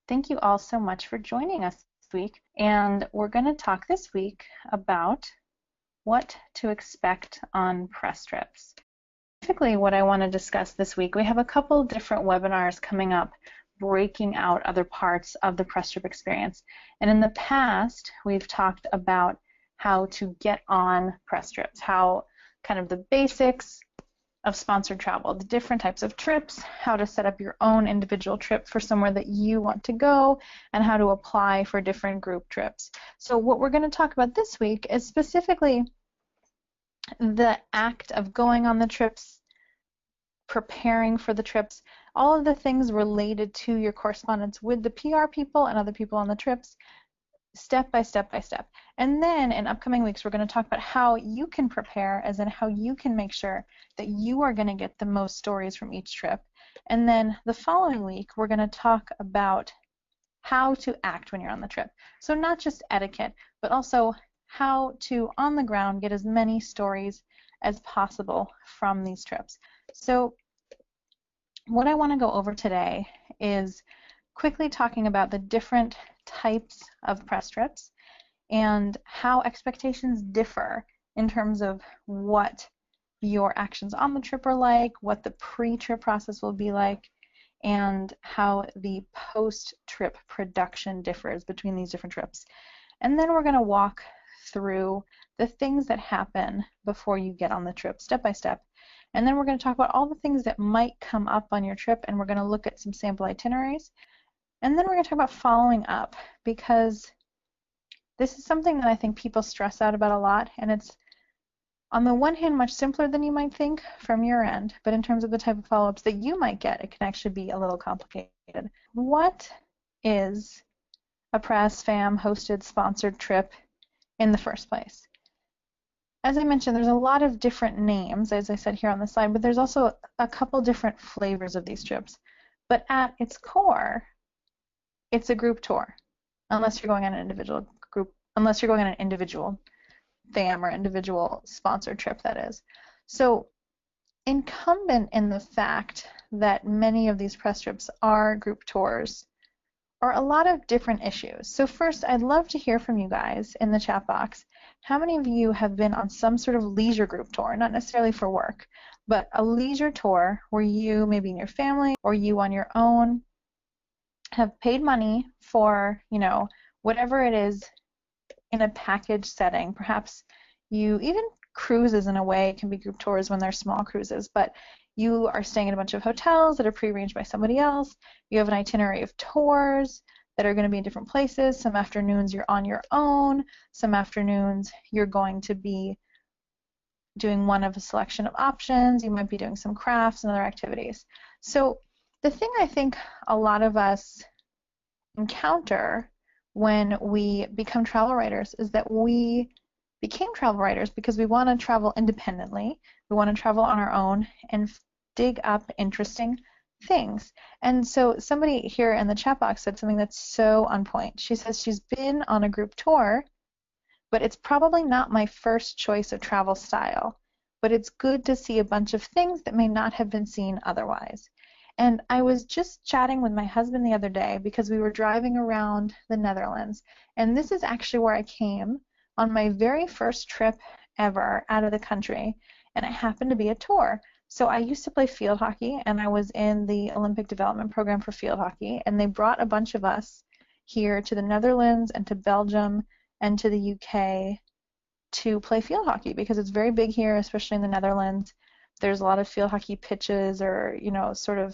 Thank you all so much for joining us this week. And we're going to talk this week about what to expect on press trips. Specifically, what I want to discuss this week, we have a couple different webinars coming up breaking out other parts of the press trip experience. And in the past, we've talked about how to get on press trips, how kind of the basics of sponsored travel, the different types of trips, how to set up your own individual trip for somewhere that you want to go, and how to apply for different group trips. So what we're going to talk about this week is specifically the act of going on the trips, preparing for the trips, all of the things related to your correspondence with the PR people and other people on the trips, step by step by step. And then in upcoming weeks, we're going to talk about how you can prepare, as in how you can make sure that you are going to get the most stories from each trip. And then the following week, we're going to talk about how to act when you're on the trip. So not just etiquette, but also how to, on the ground, get as many stories as possible from these trips. So what I want to go over today is quickly talking about the different types of press trips and how expectations differ in terms of what your actions on the trip are like, what the pre-trip process will be like, and how the post-trip production differs between these different trips. And then we're going to walk through the things that happen before you get on the trip, step by step. And then we're going to talk about all the things that might come up on your trip, and we're going to look at some sample itineraries. And then we're going to talk about following up, because this is something that I think people stress out about a lot, and it's on the one hand much simpler than you might think from your end, but in terms of the type of follow-ups that you might get, it can actually be a little complicated. What is a press fam hosted sponsored trip in the first place? As I mentioned, there's a lot of different names, as I said here on the slide, but there's also a couple different flavors of these trips. But at its core, it's a group tour, unless you're going on an individual fam or individual sponsored trip, that is. So incumbent in the fact that many of these press trips are group tours are a lot of different issues. So first, I'd love to hear from you guys in the chat box. How many of you have been on some sort of leisure group tour, not necessarily for work, but a leisure tour where you, maybe in your family or you on your own, have paid money for, whatever it is in a package setting? Perhaps even cruises, in a way, can be group tours when they're small cruises, but you are staying in a bunch of hotels that are pre-arranged by somebody else. You have an itinerary of tours that are going to be in different places. Some afternoons you're on your own. Some afternoons you're going to be doing one of a selection of options. You might be doing some crafts and other activities. So the thing I think a lot of us encounter when we become travel writers is that we became travel writers because we want to travel independently. We want to travel on our own and dig up interesting things. And so somebody here in the chat box said something that's so on point. She says she's been on a group tour, but it's probably not my first choice of travel style, but it's good to see a bunch of things that may not have been seen otherwise. And I was just chatting with my husband the other day because we were driving around the Netherlands, and this is actually where I came on my very first trip ever out of the country, and it happened to be a tour. So I used to play field hockey, and I was in the Olympic development program for field hockey, and they brought a bunch of us here to the Netherlands and to Belgium and to the UK to play field hockey because it's very big here, especially in the Netherlands. There's a lot of field hockey pitches, or sort of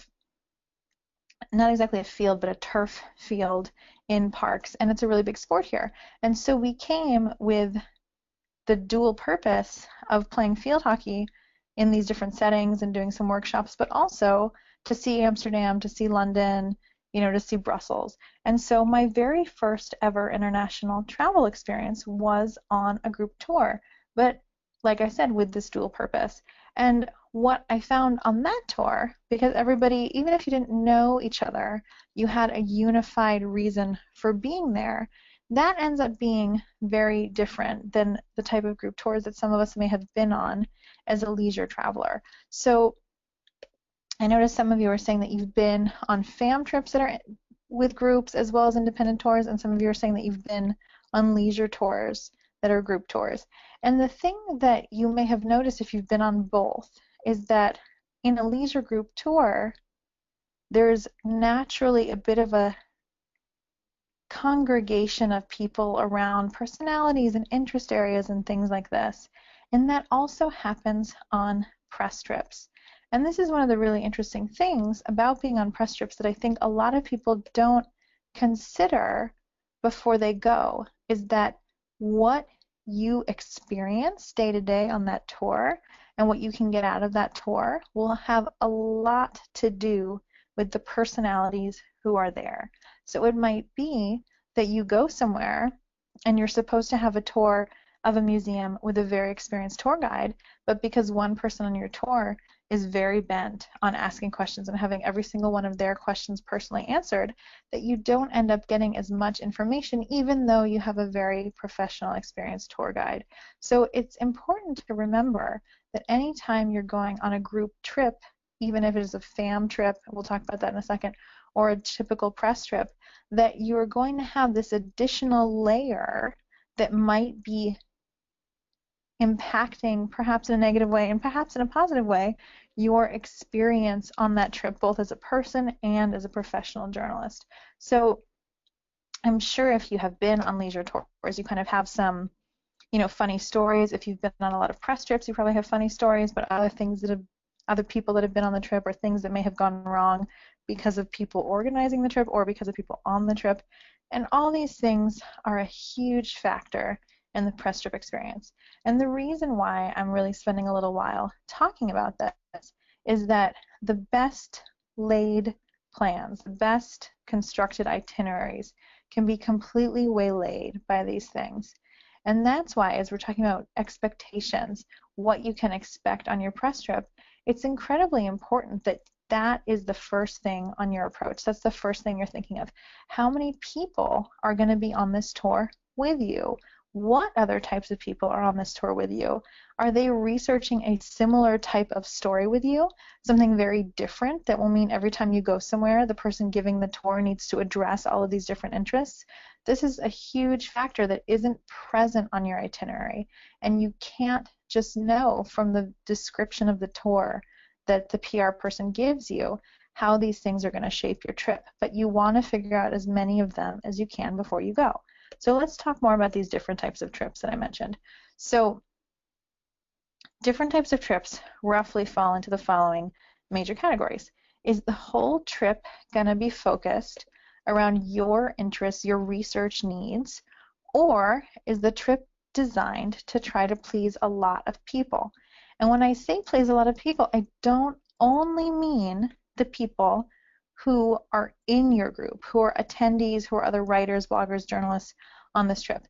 not exactly a field, but a turf field in parks, and it's a really big sport here. And so we came with the dual purpose of playing field hockey in these different settings and doing some workshops, but also to see Amsterdam, to see London, to see Brussels. And so my very first ever international travel experience was on a group tour, but like I said, with this dual purpose. And what I found on that tour, because everybody, even if you didn't know each other, you had a unified reason for being there, that ends up being very different than the type of group tours that some of us may have been on as a leisure traveler. So I noticed some of you are saying that you've been on fam trips that are with groups as well as independent tours, and some of you are saying that you've been on leisure tours that are group tours. And the thing that you may have noticed if you've been on both is that in a leisure group tour, there's naturally a bit of a congregation of people around personalities and interest areas and things like this. And that also happens on press trips. And this is one of the really interesting things about being on press trips that I think a lot of people don't consider before they go, is that what you experience day to day on that tour and what you can get out of that tour will have a lot to do with the personalities who are there. So it might be that you go somewhere and you're supposed to have a tour of a museum with a very experienced tour guide, but because one person on your tour is very bent on asking questions and having every single one of their questions personally answered, that you don't end up getting as much information even though you have a very professional, experienced tour guide. So it's important to remember that anytime you're going on a group trip, even if it is a fam trip, we'll talk about that in a second, or a typical press trip, that you're going to have this additional layer that might be impacting, perhaps in a negative way and perhaps in a positive way, your experience on that trip, both as a person and as a professional journalist. So I'm sure if you have been on leisure tours, you kind of have some, funny stories. If you've been on a lot of press trips, you probably have funny stories, but other people that have been on the trip, or things that may have gone wrong because of people organizing the trip or because of people on the trip. And all these things are a huge factor in the press trip experience. And the reason why I'm really spending a little while talking about this is that the best laid plans, the best constructed itineraries can be completely waylaid by these things. And that's why, as we're talking about expectations, what you can expect on your press trip, it's incredibly important that that is the first thing on your approach. That's the first thing you're thinking of. How many people are going to be on this tour with you? What other types of people are on this tour with you? Are they researching a similar type of story with you? Something very different that will mean every time you go somewhere, the person giving the tour needs to address all of these different interests. This is a huge factor that isn't present on your itinerary, and you can't just know from the description of the tour that the PR person gives you how these things are going to shape your trip. But you want to figure out as many of them as you can before you go. So let's talk more about these different types of trips that I mentioned. So different types of trips roughly fall into the following major categories. Is the whole trip going to be focused around your interests, your research needs, or is the trip designed to try to please a lot of people? And when I say please a lot of people, I don't only mean the people who are in your group, who are attendees, who are other writers, bloggers, journalists on this trip.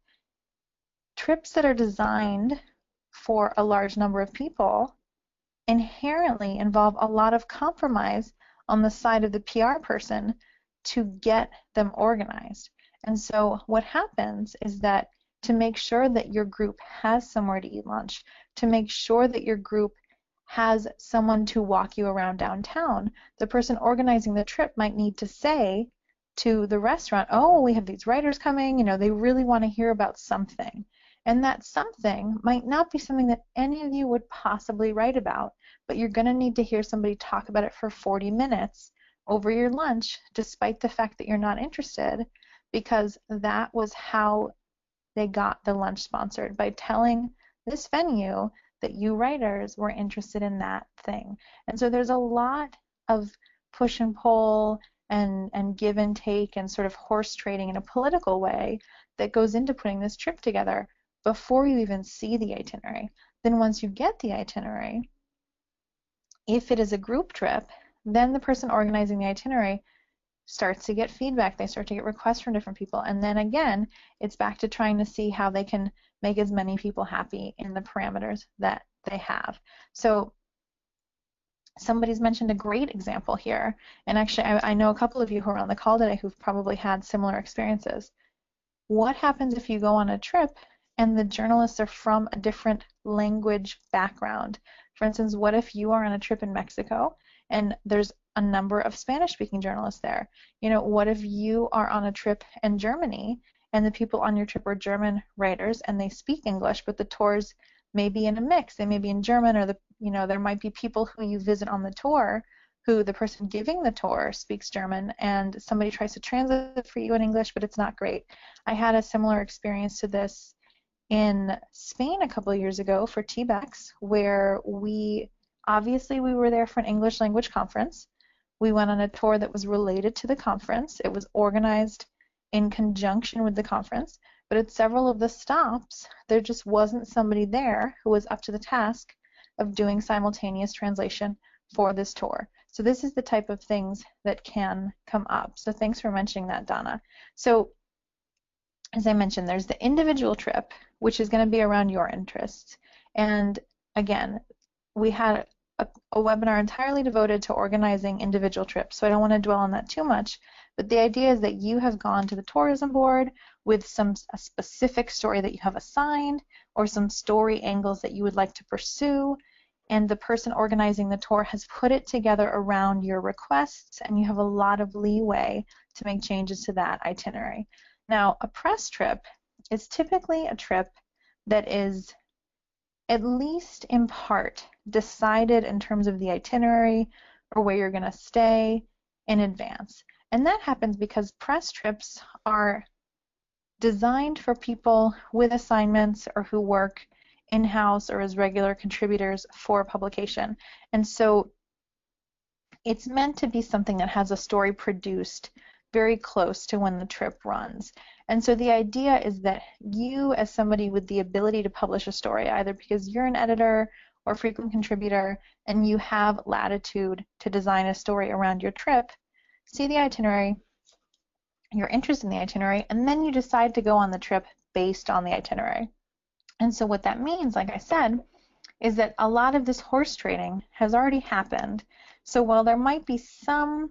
Trips that are designed for a large number of people inherently involve a lot of compromise on the side of the PR person to get them organized. And so what happens is that to make sure that your group has somewhere to eat lunch, to make sure that your group has someone to walk you around downtown, the person organizing the trip might need to say to the restaurant, oh, we have these writers coming, they really want to hear about something. And that something might not be something that any of you would possibly write about, but you're going to need to hear somebody talk about it for 40 minutes over your lunch, despite the fact that you're not interested, because that was how they got the lunch sponsored, by telling this venue that you writers were interested in that thing. And so there's a lot of push and pull and give and take and sort of horse trading in a political way that goes into putting this trip together before you even see the itinerary. Then once you get the itinerary, if it is a group trip, then the person organizing the itinerary starts to get feedback. They start to get requests from different people. And then again, it's back to trying to see how they can make as many people happy in the parameters that they have. So somebody's mentioned a great example here. And actually, I know a couple of you who are on the call today who've probably had similar experiences. What happens if you go on a trip and the journalists are from a different language background? For instance, what if you are on a trip in Mexico and there's a number of Spanish-speaking journalists there? You know, what if you are on a trip in Germany and the people on your trip are German writers and they speak English, but the tours may be in a mix. They may be in German, or there might be people who you visit on the tour who the person giving the tour speaks German and somebody tries to translate for you in English, but it's not great. I had a similar experience to this in Spain a couple of years ago for TBEX, where we were there for an English language conference. We went on a tour that was related to the conference. It was organized in conjunction with the conference, but at several of the stops, there just wasn't somebody there who was up to the task of doing simultaneous translation for this tour. So this is the type of things that can come up. So thanks for mentioning that, Donna. So as I mentioned, there's the individual trip, which is going to be around your interests. And again, we had a webinar entirely devoted to organizing individual trips, so I don't want to dwell on that too much. But the idea is that you have gone to the tourism board with a specific story that you have assigned, or some story angles that you would like to pursue, and the person organizing the tour has put it together around your requests, and you have a lot of leeway to make changes to that itinerary. Now, a press trip is typically a trip that is, at least in part, decided in terms of the itinerary or where you're going to stay in advance. And that happens because press trips are designed for people with assignments or who work in-house or as regular contributors for a publication. And so it's meant to be something that has a story produced very close to when the trip runs. And so the idea is that you, as somebody with the ability to publish a story, either because you're an editor or frequent contributor and you have latitude to design a story around your trip, see the itinerary, you're interested in the itinerary, and then you decide to go on the trip based on the itinerary. And so what that means, like I said, is that a lot of this horse trading has already happened. So while there might be some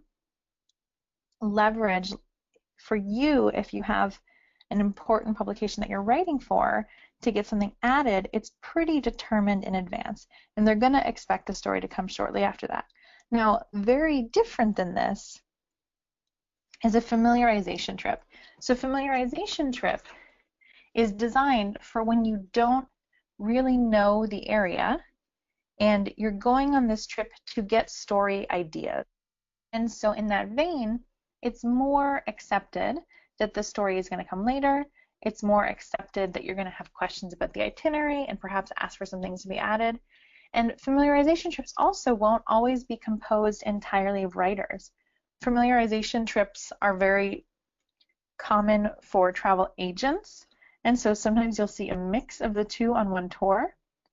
leverage for you if you have an important publication that you're writing for to get something added, it's pretty determined in advance, and they're going to expect the story to come shortly after that. Now, very different than this is a familiarization trip. So familiarization trip is designed for when you don't really know the area and you're going on this trip to get story ideas. And so in that vein, it's more accepted that the story is going to come later. It's more accepted that you're going to have questions about the itinerary and perhaps ask for some things to be added. And familiarization trips also won't always be composed entirely of writers. Familiarization trips are very common for travel agents, and so sometimes you'll see a mix of the two on one tour.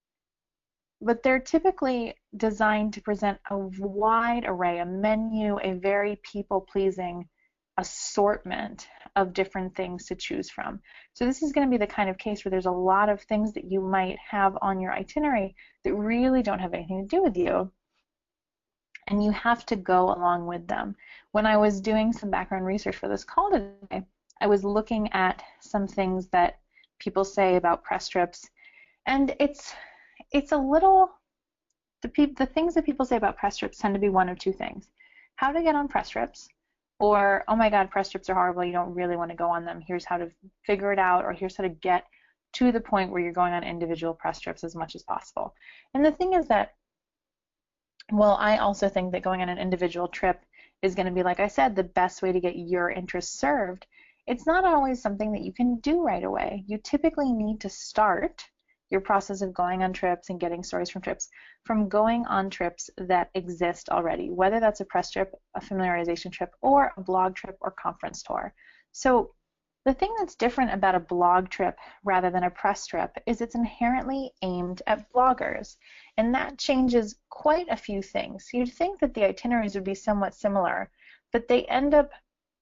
But they're typically designed to present a wide array, a menu, a very people-pleasing assortment of different things to choose from. So this is going to be the kind of case where there's a lot of things that you might have on your itinerary that really don't have anything to do with you, and you have to go along with them. When I was doing some background research for this call today, I was looking at some things that people say about press trips, and it's a little, the things that people say about press trips tend to be one of two things: how to get on press trips, or, oh my God, press trips are horrible, you don't really want to go on them, here's how to figure it out, or here's how to get to the point where you're going on individual press trips as much as possible. And the thing is that, well, I also think that going on an individual trip is going to be, like I said, the best way to get your interests served. It's not always something that you can do right away. You typically need to start your process of going on trips and getting stories from trips from going on trips that exist already, whether that's a press trip, a familiarization trip, or a blog trip or conference tour. So the thing that's different about a blog trip rather than a press trip is it's inherently aimed at bloggers, and that changes quite a few things. You'd think that the itineraries would be somewhat similar, but they end up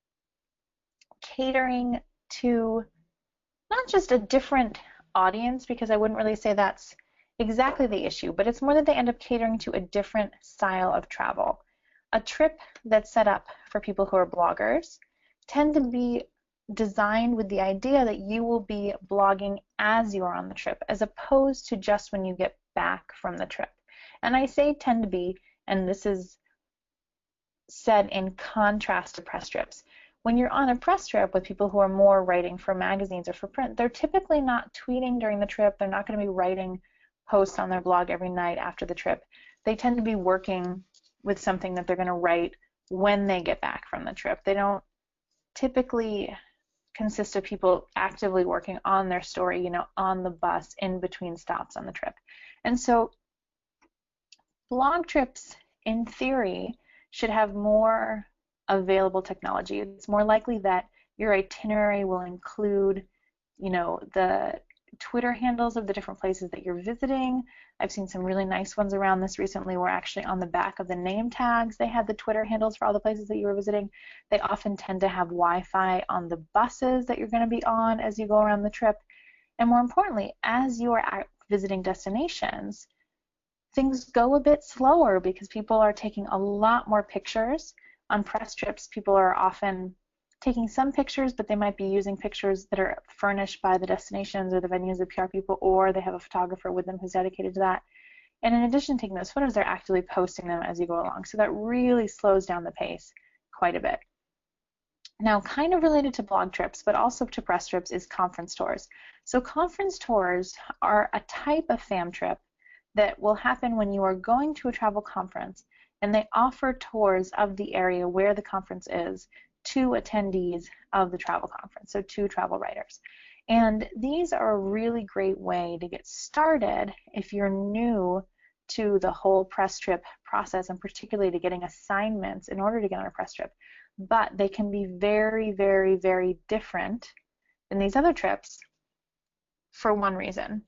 catering to not just a different audience, because I wouldn't really say that's exactly the issue, but it's more that they end up catering to a different style of travel. A trip that's set up for people who are bloggers tend to be designed with the idea that you will be blogging as you are on the trip, as opposed to just when you get back from the trip. And I say tend to be, and this is said in contrast to press trips. When you're on a press trip with people who are more writing for magazines or for print, they're typically not tweeting during the trip. They're not going to be writing posts on their blog every night after the trip. They tend to be working with something that they're going to write when they get back from the trip. They don't typically consist of people actively working on their story, on the bus in between stops on the trip. And so blog trips, in theory, should have more available technology. It's more likely that your itinerary will include, the Twitter handles of the different places that you're visiting. I've seen some really nice ones around this recently where actually on the back of the name tags they had the Twitter handles for all the places that you were visiting. They often tend to have Wi-Fi on the buses that you're going to be on as you go around the trip. And more importantly, as you are visiting destinations, things go a bit slower because people are taking a lot more pictures. On press trips, people are often taking some pictures, but they might be using pictures that are furnished by the destinations or the venues, the PR people, or they have a photographer with them who's dedicated to that. And in addition to taking those photos, they're actively posting them as you go along. So that really slows down the pace quite a bit. Now, kind of related to blog trips, but also to press trips, is conference tours. So conference tours are a type of fam trip that will happen when you are going to a travel conference and they offer tours of the area where the conference is to attendees of the travel conference, so to travel writers. And these are a really great way to get started if you're new to the whole press trip process, and particularly to getting assignments in order to get on a press trip. But they can be very, very, very different than these other trips for one reason.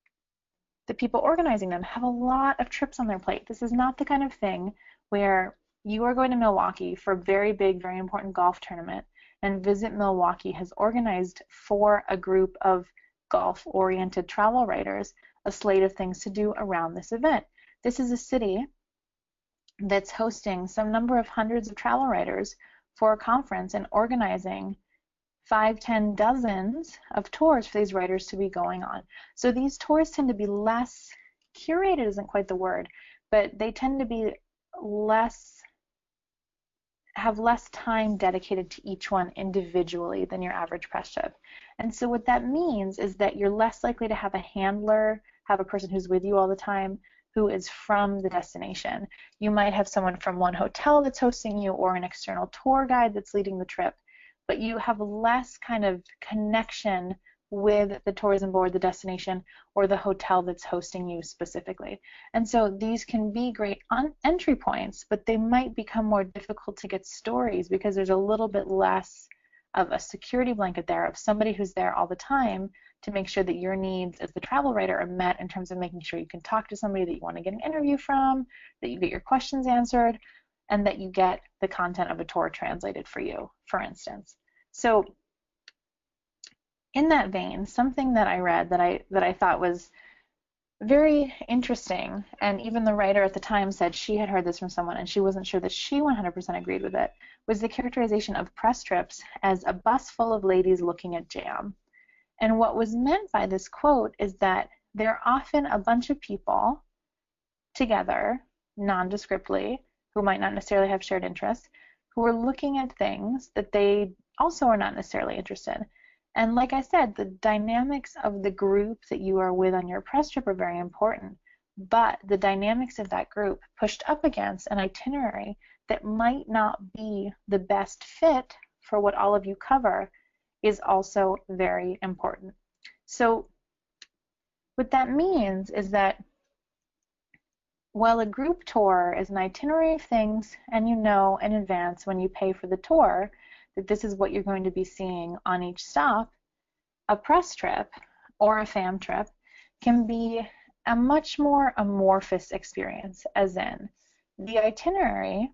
The people organizing them have a lot of trips on their plate. This is not the kind of thing where you are going to Milwaukee for a very big, very important golf tournament, and Visit Milwaukee has organized for a group of golf-oriented travel writers a slate of things to do around this event. This is a city that's hosting some number of hundreds of travel writers for a conference and organizing 5, 10 dozens of tours for these writers to be going on. So these tours tend to be less, curated isn't quite the word, but they tend to be have less time dedicated to each one individually than your average press trip. And so what that means is that you're less likely to have a handler, have a person who's with you all the time, who is from the destination. You might have someone from one hotel that's hosting you or an external tour guide that's leading the trip, but you have less kind of connection with the tourism board, the destination, or the hotel that's hosting you specifically. And so these can be great entry points, but they might become more difficult to get stories because there's a little bit less of a security blanket there of somebody who's there all the time to make sure that your needs as the travel writer are met in terms of making sure you can talk to somebody that you want to get an interview from, that you get your questions answered, and that you get the content of a tour translated for you, for instance. So in that vein, something that I read that I thought was very interesting, and even the writer at the time said she had heard this from someone and she wasn't sure that she 100% agreed with it, was the characterization of press trips as a bus full of ladies looking at jam. And what was meant by this quote is that they're often a bunch of people together, nondescriptly, who might not necessarily have shared interests, who are looking at things that they also are not necessarily interested in. And like I said, the dynamics of the group that you are with on your press trip are very important, but the dynamics of that group pushed up against an itinerary that might not be the best fit for what all of you cover is also very important. So what that means is that while a group tour is an itinerary of things, and you know in advance when you pay for the tour that this is what you're going to be seeing on each stop, a press trip or a fam trip can be a much more amorphous experience, as in the itinerary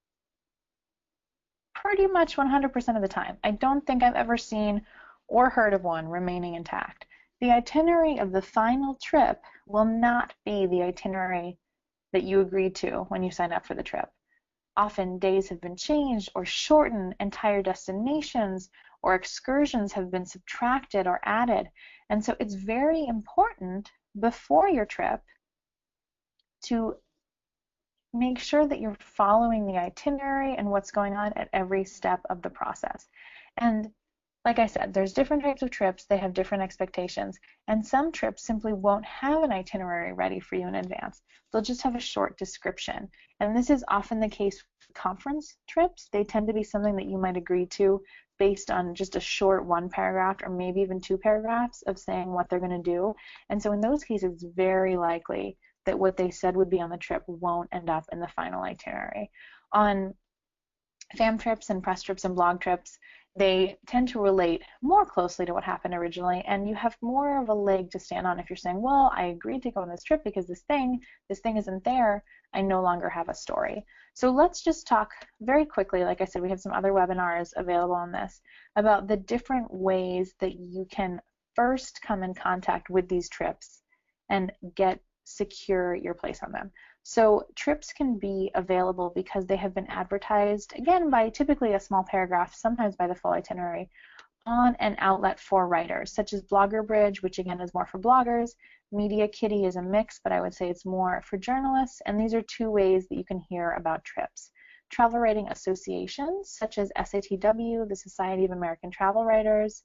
pretty much 100% of the time. I don't think I've ever seen or heard of one remaining intact. The itinerary of the final trip will not be the itinerary that you agreed to when you signed up for the trip. Often days have been changed or shortened, entire destinations or excursions have been subtracted or added. And so it's very important before your trip to make sure that you're following the itinerary and what's going on at every step of the process. And like I said, there's different types of trips, they have different expectations, and some trips simply won't have an itinerary ready for you in advance. They'll just have a short description. And this is often the case with conference trips. They tend to be something that you might agree to based on just a short one paragraph or maybe even two paragraphs of saying what they're going to do. And so in those cases, it's very likely that what they said would be on the trip won't end up in the final itinerary. On fam trips and press trips and blog trips, they tend to relate more closely to what happened originally, and you have more of a leg to stand on if you're saying, well, I agreed to go on this trip because this thing isn't there, I no longer have a story. So let's just talk very quickly, like I said, we have some other webinars available on this, about the different ways that you can first come in contact with these trips and secure your place on them. So trips can be available because they have been advertised, again, by typically a small paragraph, sometimes by the full itinerary, on an outlet for writers, such as Blogger Bridge, which again is more for bloggers. MediaKitty is a mix, but I would say it's more for journalists, and these are two ways that you can hear about trips. Travel writing associations, such as SATW, the Society of American Travel Writers,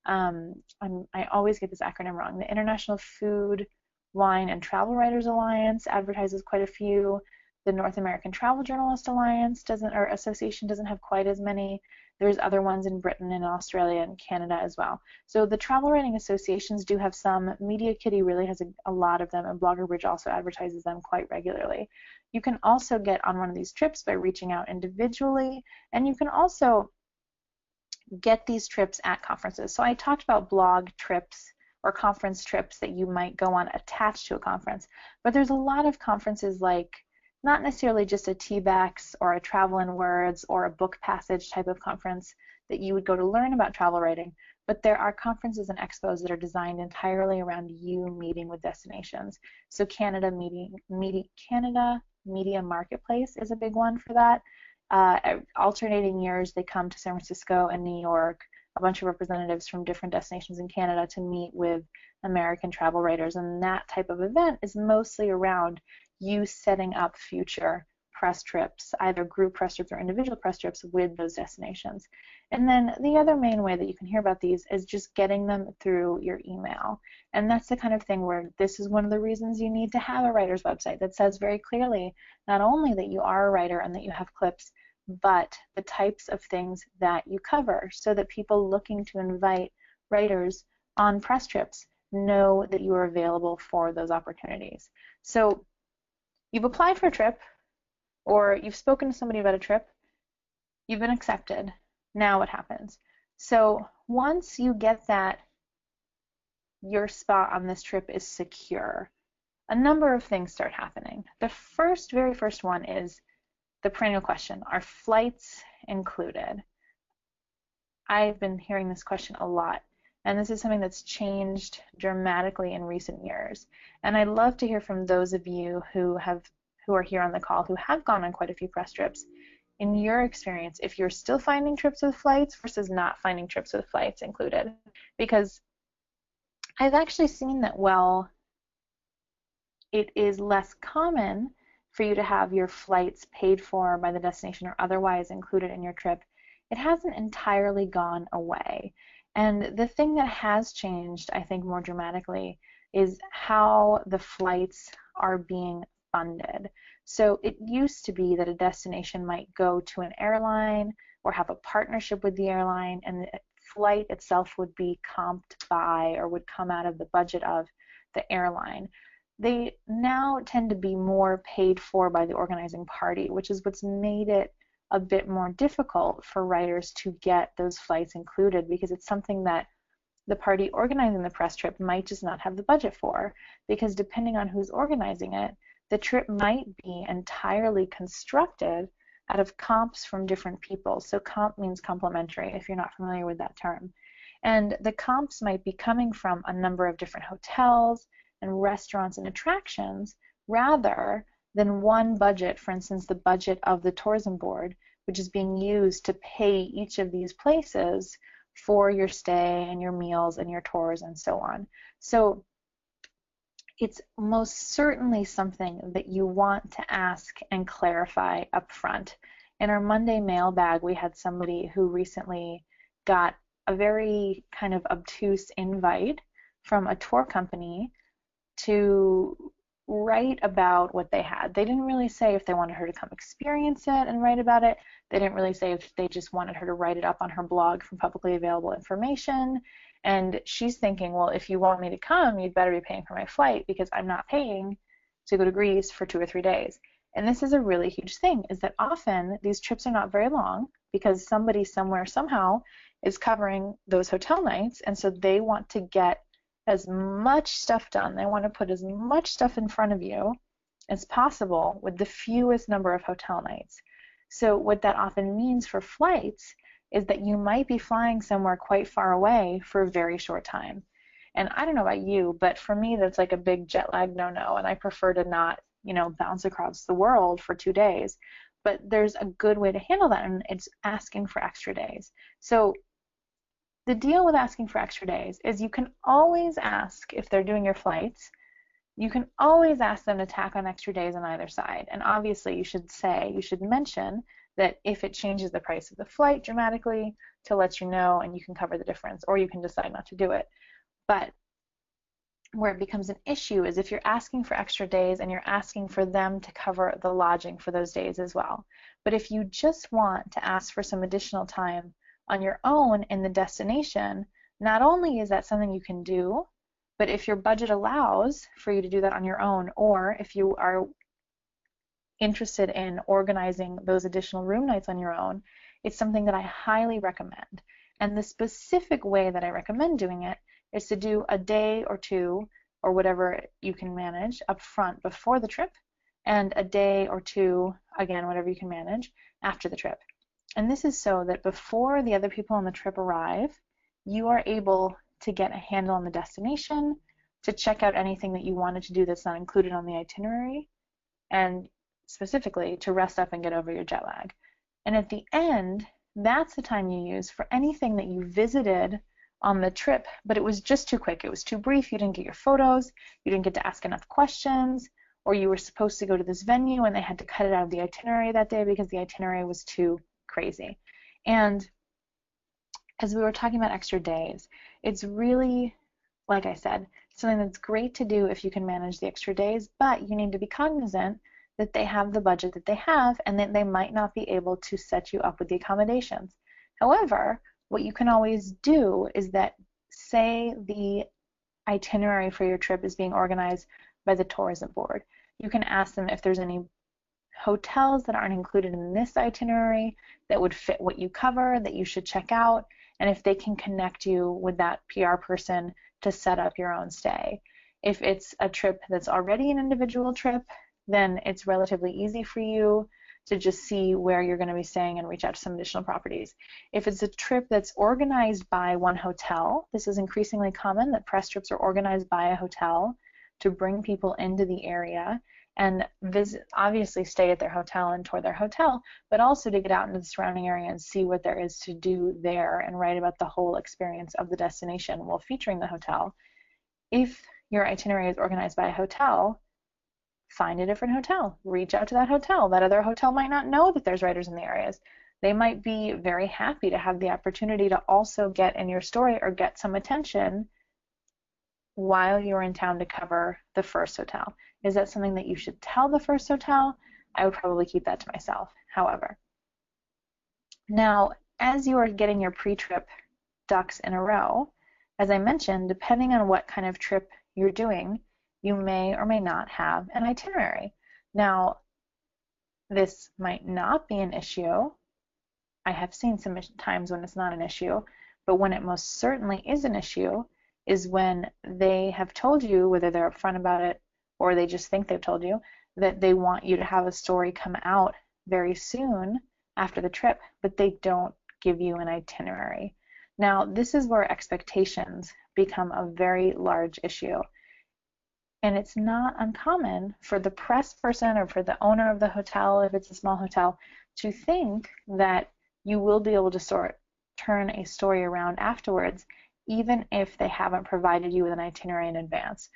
I always get this acronym wrong, the International Food, Wine and Travel Writers Alliance advertises quite a few. The North American Travel Journalist Alliance association doesn't have quite as many. There's other ones in Britain and Australia and Canada as well. So the travel writing associations do have some. MediaKitty really has a lot of them, and Blogger Bridge also advertises them quite regularly. You can also get on one of these trips by reaching out individually, and you can also get these trips at conferences. So I talked about blog trips or conference trips that you might go on attached to a conference. But there's a lot of conferences, like not necessarily just a TBEX or a Travel in Words or a book passage type of conference that you would go to learn about travel writing, but there are conferences and expos that are designed entirely around you meeting with destinations. So Canada Media Marketplace is a big one for that. Alternating years, they come to San Francisco and New York, a bunch of representatives from different destinations in Canada to meet with American travel writers, and that type of event is mostly around you setting up future press trips, either group press trips or individual press trips with those destinations. And then the other main way that you can hear about these is just getting them through your email. And that's the kind of thing where this is one of the reasons you need to have a writer's website that says very clearly not only that you are a writer and that you have clips, but the types of things that you cover so that people looking to invite writers on press trips know that you are available for those opportunities. So you've applied for a trip, or you've spoken to somebody about a trip, you've been accepted. Now what happens? So once you get that your spot on this trip is secure, a number of things start happening. The very first one is the perennial question, are flights included? I've been hearing this question a lot, and this is something that's changed dramatically in recent years. And I'd love to hear from those of you who are here on the call who have gone on quite a few press trips. In your experience, if you're still finding trips with flights versus not finding trips with flights included. Because I've actually seen that while it is less common for you to have your flights paid for by the destination or otherwise included in your trip, it hasn't entirely gone away. And the thing that has changed, I think, more dramatically is how the flights are being funded. So it used to be that a destination might go to an airline or have a partnership with the airline, and the flight itself would be comped by or would come out of the budget of the airline. They now tend to be more paid for by the organizing party, which is what's made it a bit more difficult for writers to get those flights included, because it's something that the party organizing the press trip might just not have the budget for, because depending on who's organizing it, the trip might be entirely constructed out of comps from different people. So comp means complementary, if you're not familiar with that term. And the comps might be coming from a number of different hotels and restaurants and attractions rather than one budget, for instance, the budget of the tourism board, which is being used to pay each of these places for your stay and your meals and your tours and so on. So it's most certainly something that you want to ask and clarify up front. In our Monday mailbag, we had somebody who recently got a very kind of obtuse invite from a tour company to write about what they had. They didn't really say if they wanted her to come experience it and write about it. They didn't really say if they just wanted her to write it up on her blog from publicly available information. And she's thinking, well, if you want me to come, you'd better be paying for my flight because I'm not paying to go to Greece for 2 or 3 days. And this is a really huge thing, is that often these trips are not very long because somebody somewhere somehow is covering those hotel nights, and so they want to get as much stuff done. They want to put as much stuff in front of you as possible with the fewest number of hotel nights. So what that often means for flights is that you might be flying somewhere quite far away for a very short time. And I don't know about you, but for me that's like a big jet lag no-no, and I prefer to not, bounce across the world for 2 days. But there's a good way to handle that, and it's asking for extra days. So the deal with asking for extra days is you can always ask if they're doing your flights. You can always ask them to tack on extra days on either side. And obviously you should mention that if it changes the price of the flight dramatically, to let you know, and you can cover the difference, or you can decide not to do it. But where it becomes an issue is if you're asking for extra days and you're asking for them to cover the lodging for those days as well. But if you just want to ask for some additional time on your own in the destination, not only is that something you can do, but if your budget allows for you to do that on your own, or if you are interested in organizing those additional room nights on your own, it's something that I highly recommend. And the specific way that I recommend doing it is to do a day or two, or whatever you can manage up front before the trip, and a day or two, again, whatever you can manage, after the trip. And this is so that before the other people on the trip arrive, you are able to get a handle on the destination, to check out anything that you wanted to do that's not included on the itinerary, and specifically to rest up and get over your jet lag. And at the end, that's the time you use for anything that you visited on the trip, but it was just too quick. It was too brief. You didn't get your photos. You didn't get to ask enough questions, or you were supposed to go to this venue and they had to cut it out of the itinerary that day because the itinerary was too crazy. And as we were talking about extra days, it's really, like I said, something that's great to do if you can manage the extra days, but you need to be cognizant that they have the budget that they have and that they might not be able to set you up with the accommodations. However, what you can always do is that, say the itinerary for your trip is being organized by the tourism board. You can ask them if there's any hotels that aren't included in this itinerary that would fit what you cover that you should check out, and if they can connect you with that PR person to set up your own stay. If it's a trip that's already an individual trip, then it's relatively easy for you to just see where you're going to be staying and reach out to some additional properties. If it's a trip that's organized by one hotel, this is increasingly common that press trips are organized by a hotel to bring people into the area and obviously stay at their hotel and tour their hotel, but also to get out into the surrounding area and see what there is to do there and write about the whole experience of the destination while featuring the hotel. If your itinerary is organized by a hotel, find a different hotel. Reach out to that hotel. That other hotel might not know that there's writers in the areas. They might be very happy to have the opportunity to also get in your story or get some attention while you're in town to cover the first hotel. Is that something that you should tell the first hotel? I would probably keep that to myself, however. Now, as you are getting your pre-trip ducks in a row, as I mentioned, depending on what kind of trip you're doing, you may or may not have an itinerary. Now, this might not be an issue. I have seen some times when it's not an issue, but when it most certainly is an issue is when they have told you, whether they're upfront about it or they just think they've told you, that they want you to have a story come out very soon after the trip, but they don't give you an itinerary. Now, this is where expectations become a very large issue. And it's not uncommon for the press person or for the owner of the hotel, if it's a small hotel, to think that you will be able to turn a story around afterwards, even if they haven't provided you with an itinerary in advance.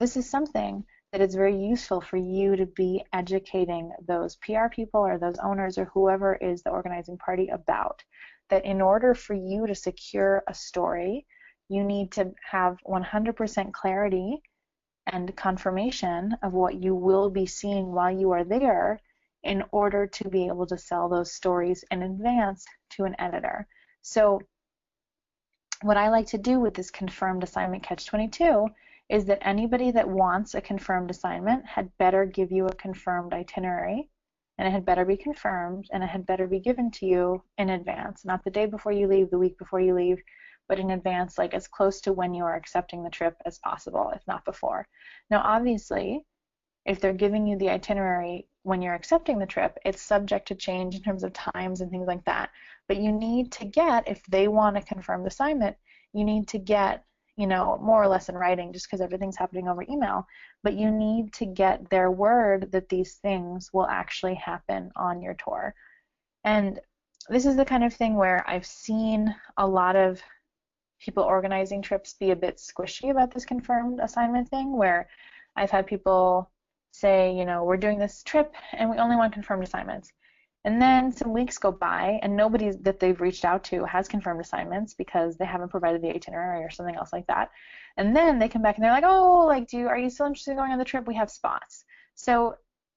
this is something that is very useful for you to be educating those PR people or those owners or whoever is the organizing party about. That in order for you to secure a story, you need to have 100% clarity and confirmation of what you will be seeing while you are there in order to be able to sell those stories in advance to an editor. So what I like to do with this confirmed assignment catch-22 is that anybody that wants a confirmed assignment had better give you a confirmed itinerary, and it had better be confirmed, and it had better be given to you in advance, not the day before you leave, the week before you leave, but in advance, like as close to when you are accepting the trip as possible, if not before. Now, obviously, if they're giving you the itinerary when you're accepting the trip, it's subject to change in terms of times and things like that. But you need to get, if they want a confirmed assignment, you need to get, more or less in writing, just because everything's happening over email, but you need to get their word that these things will actually happen on your tour. And this is the kind of thing where I've seen a lot of people organizing trips be a bit squishy about this confirmed assignment thing, where I've had people say, we're doing this trip and we only want confirmed assignments. And then some weeks go by and nobody that they've reached out to has confirmed assignments because they haven't provided the itinerary or something else like that. And then they come back and they're like, oh, are you still interested in going on the trip? We have spots. So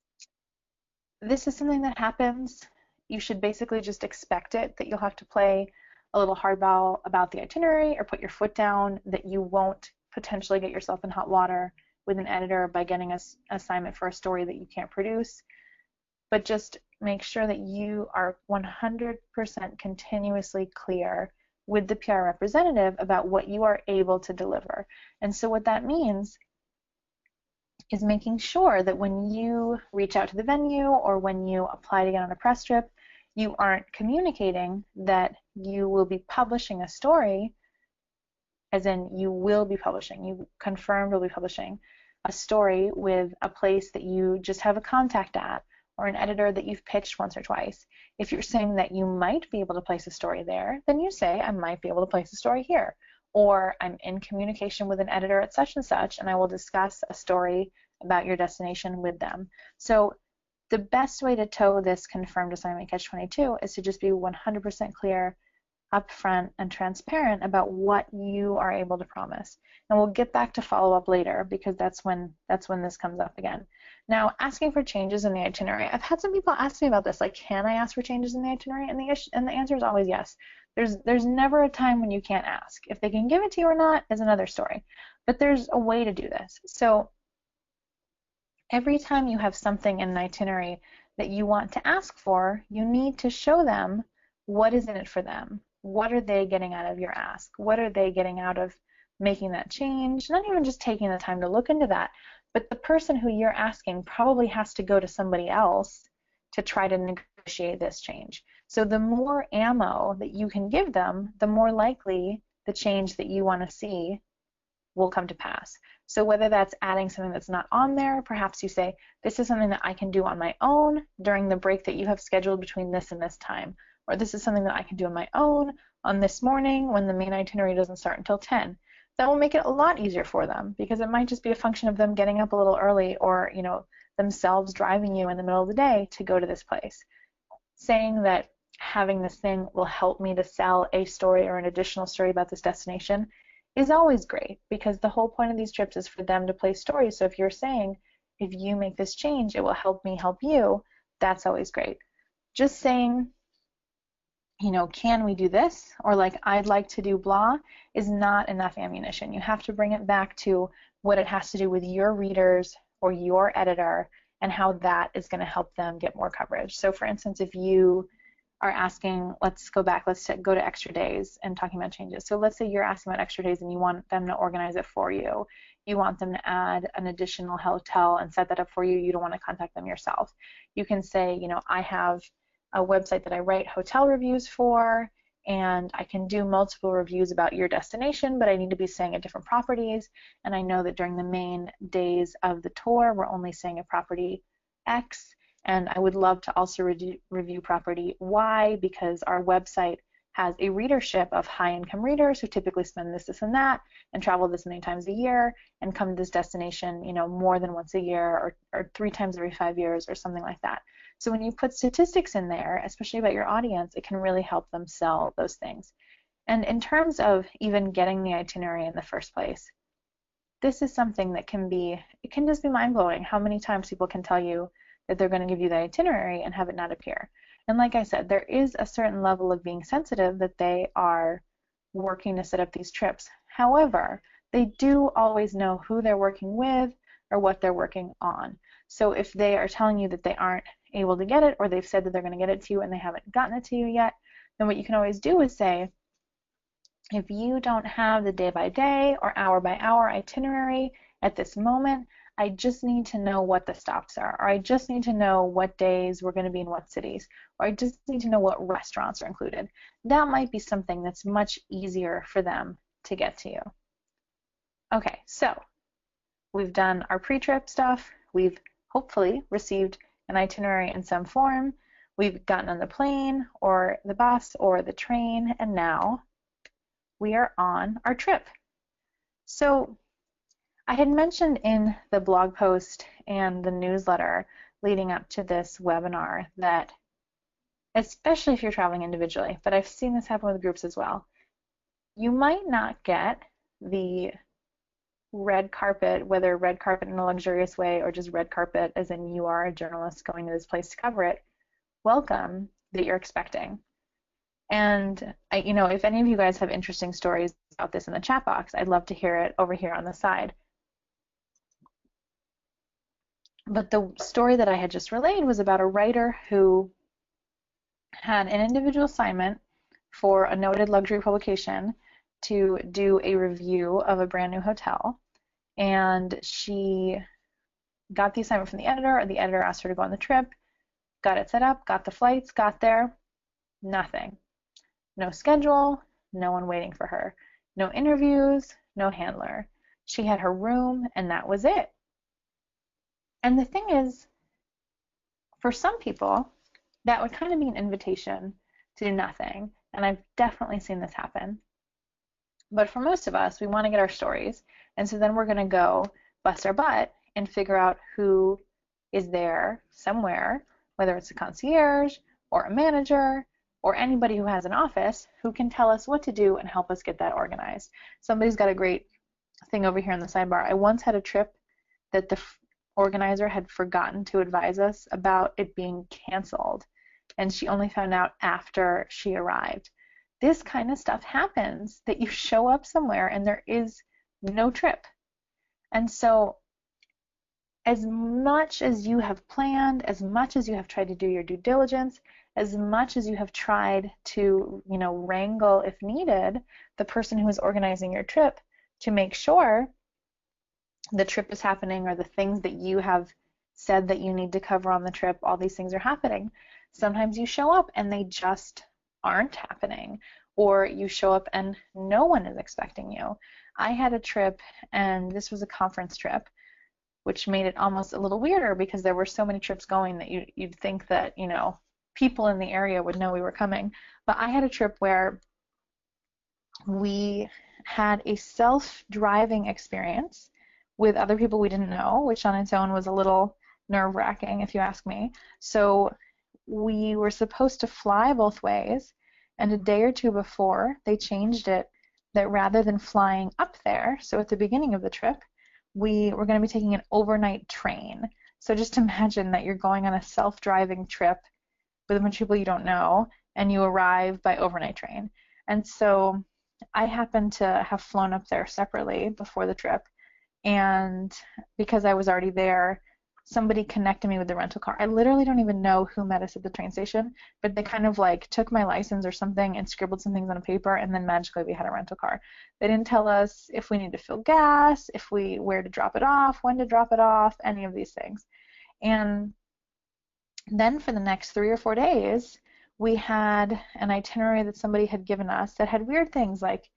this is something that happens. You should basically just expect it, that you'll have to play a little hardball about the itinerary or put your foot down, that you won't potentially get yourself in hot water with an editor by getting an assignment for a story that you can't produce. But just make sure that you are 100% continuously clear with the PR representative about what you are able to deliver. And so what that means is making sure that when you reach out to the venue or when you apply to get on a press trip, you aren't communicating that you will be publishing a story, as in you will be publishing, you confirmed will be publishing a story with a place that you just have a contact at, or an editor that you've pitched once or twice. If you're saying that you might be able to place a story there, then you say, I might be able to place a story here. Or I'm in communication with an editor at such and such, and I will discuss a story about your destination with them. So the best way to toe this confirmed assignment catch-22 is to just be 100% clear, upfront, and transparent about what you are able to promise. And we'll get back to follow-up later because that's when this comes up again. Now, asking for changes in the itinerary. I've had some people ask me about this, like, can I ask for changes in the itinerary? And the answer is always yes. There's never a time when you can't ask. If they can give it to you or not is another story. But there's a way to do this. So every time you have something in an itinerary that you want to ask for, you need to show them what is in it for them. What are they getting out of your ask? What are they getting out of making that change? Not even just taking the time to look into that, but the person who you're asking probably has to go to somebody else to try to negotiate this change. So the more ammo that you can give them, the more likely the change that you want to see will come to pass. So whether that's adding something that's not on there, perhaps you say, this is something that I can do on my own during the break that you have scheduled between this and this time. Or this is something that I can do on my own on this morning when the main itinerary doesn't start until 10. That will make it a lot easier for them because it might just be a function of them getting up a little early or, themselves driving you in the middle of the day to go to this place. Saying that having this thing will help me to sell a story or an additional story about this destination is always great because the whole point of these trips is for them to play stories. So if you're saying, if you make this change, it will help me help you, that's always great. Just saying, can we do this? Or like, I'd like to do blah is not enough ammunition. You have to bring it back to what it has to do with your readers or your editor and how that is going to help them get more coverage. So for instance, if you are asking, let's go to Extra Days and talking about changes. So let's say you're asking about Extra Days and you want them to organize it for you. You want them to add an additional hotel and set that up for you. You don't want to contact them yourself. You can say, I have a website that I write hotel reviews for, and I can do multiple reviews about your destination, but I need to be staying at different properties, and I know that during the main days of the tour, we're only staying at property X, and I would love to also review property Y because our website has a readership of high-income readers who typically spend this, this, and that, and travel this many times a year, and come to this destination, more than once a year, or 3 times every 5 years, or something like that. So when you put statistics in there, especially about your audience, it can really help them sell those things. And in terms of even getting the itinerary in the first place, this is something that it can just be mind-blowing how many times people can tell you that they're going to give you the itinerary and have it not appear. And like I said, there is a certain level of being sensitive that they are working to set up these trips. However, they do always know who they're working with or what they're working on. So if they are telling you that they aren't able to get it, or they've said that they're going to get it to you and they haven't gotten it to you yet, then what you can always do is say, if you don't have the day-by-day or hour-by-hour itinerary at this moment, I just need to know what the stops are, or I just need to know what days we're going to be in what cities, or I just need to know what restaurants are included. That might be something that's much easier for them to get to you. Okay, so we've done our pre-trip stuff. We've hopefully received an itinerary in some form. We've gotten on the plane or the bus or the train, and now we are on our trip. So I had mentioned in the blog post and the newsletter leading up to this webinar that, especially if you're traveling individually, but I've seen this happen with groups as well, you might not get the red carpet, whether red carpet in a luxurious way or just red carpet as in you are a journalist going to this place to cover it, welcome that you're expecting. And if any of you guys have interesting stories about this in the chat box, I'd love to hear it over here on the side. But the story that I had just relayed was about a writer who had an individual assignment for a noted luxury publication to do a review of a brand new hotel. And she got the assignment from the editor, or the editor asked her to go on the trip, got it set up, got the flights, got there, nothing. No schedule, no one waiting for her. No interviews, no handler. She had her room, and that was it. And the thing is, for some people, that would kind of be an invitation to do nothing. And I've definitely seen this happen. But for most of us, we want to get our stories. And so then we're going to go bust our butt and figure out who is there somewhere, whether it's a concierge or a manager or anybody who has an office who can tell us what to do and help us get that organized. Somebody's got a great thing over here on the sidebar. I once had a trip that the organizer had forgotten to advise us about it being canceled, and she only found out after she arrived. This kind of stuff happens, that you show up somewhere and there is no trip. And so as much as you have planned, as much as you have tried to do your due diligence, as much as you have tried to, wrangle, if needed, the person who is organizing your trip to make sure the trip is happening, or the things that you have said that you need to cover on the trip, all these things are happening. Sometimes you show up and they just aren't happening, or you show up and no one is expecting you. I had a trip, and this was a conference trip, which made it almost a little weirder because there were so many trips going that you'd think that, people in the area would know we were coming. But I had a trip where we had a self-driving experience with other people we didn't know, which on its own was a little nerve-wracking, if you ask me. So we were supposed to fly both ways, and a day or two before, they changed it that rather than flying up there, so at the beginning of the trip, we were going to be taking an overnight train. So just imagine that you're going on a self-driving trip with a bunch of people you don't know, and you arrive by overnight train. And so I happened to have flown up there separately before the trip, and because I was already there, somebody connected me with the rental car. I literally don't even know who met us at the train station, but they kind of took my license or something and scribbled some things on a paper, and then magically we had a rental car. They didn't tell us if we need to fill gas, where to drop it off, when to drop it off, any of these things. And then for the next 3 or 4 days, we had an itinerary that somebody had given us that had weird things like,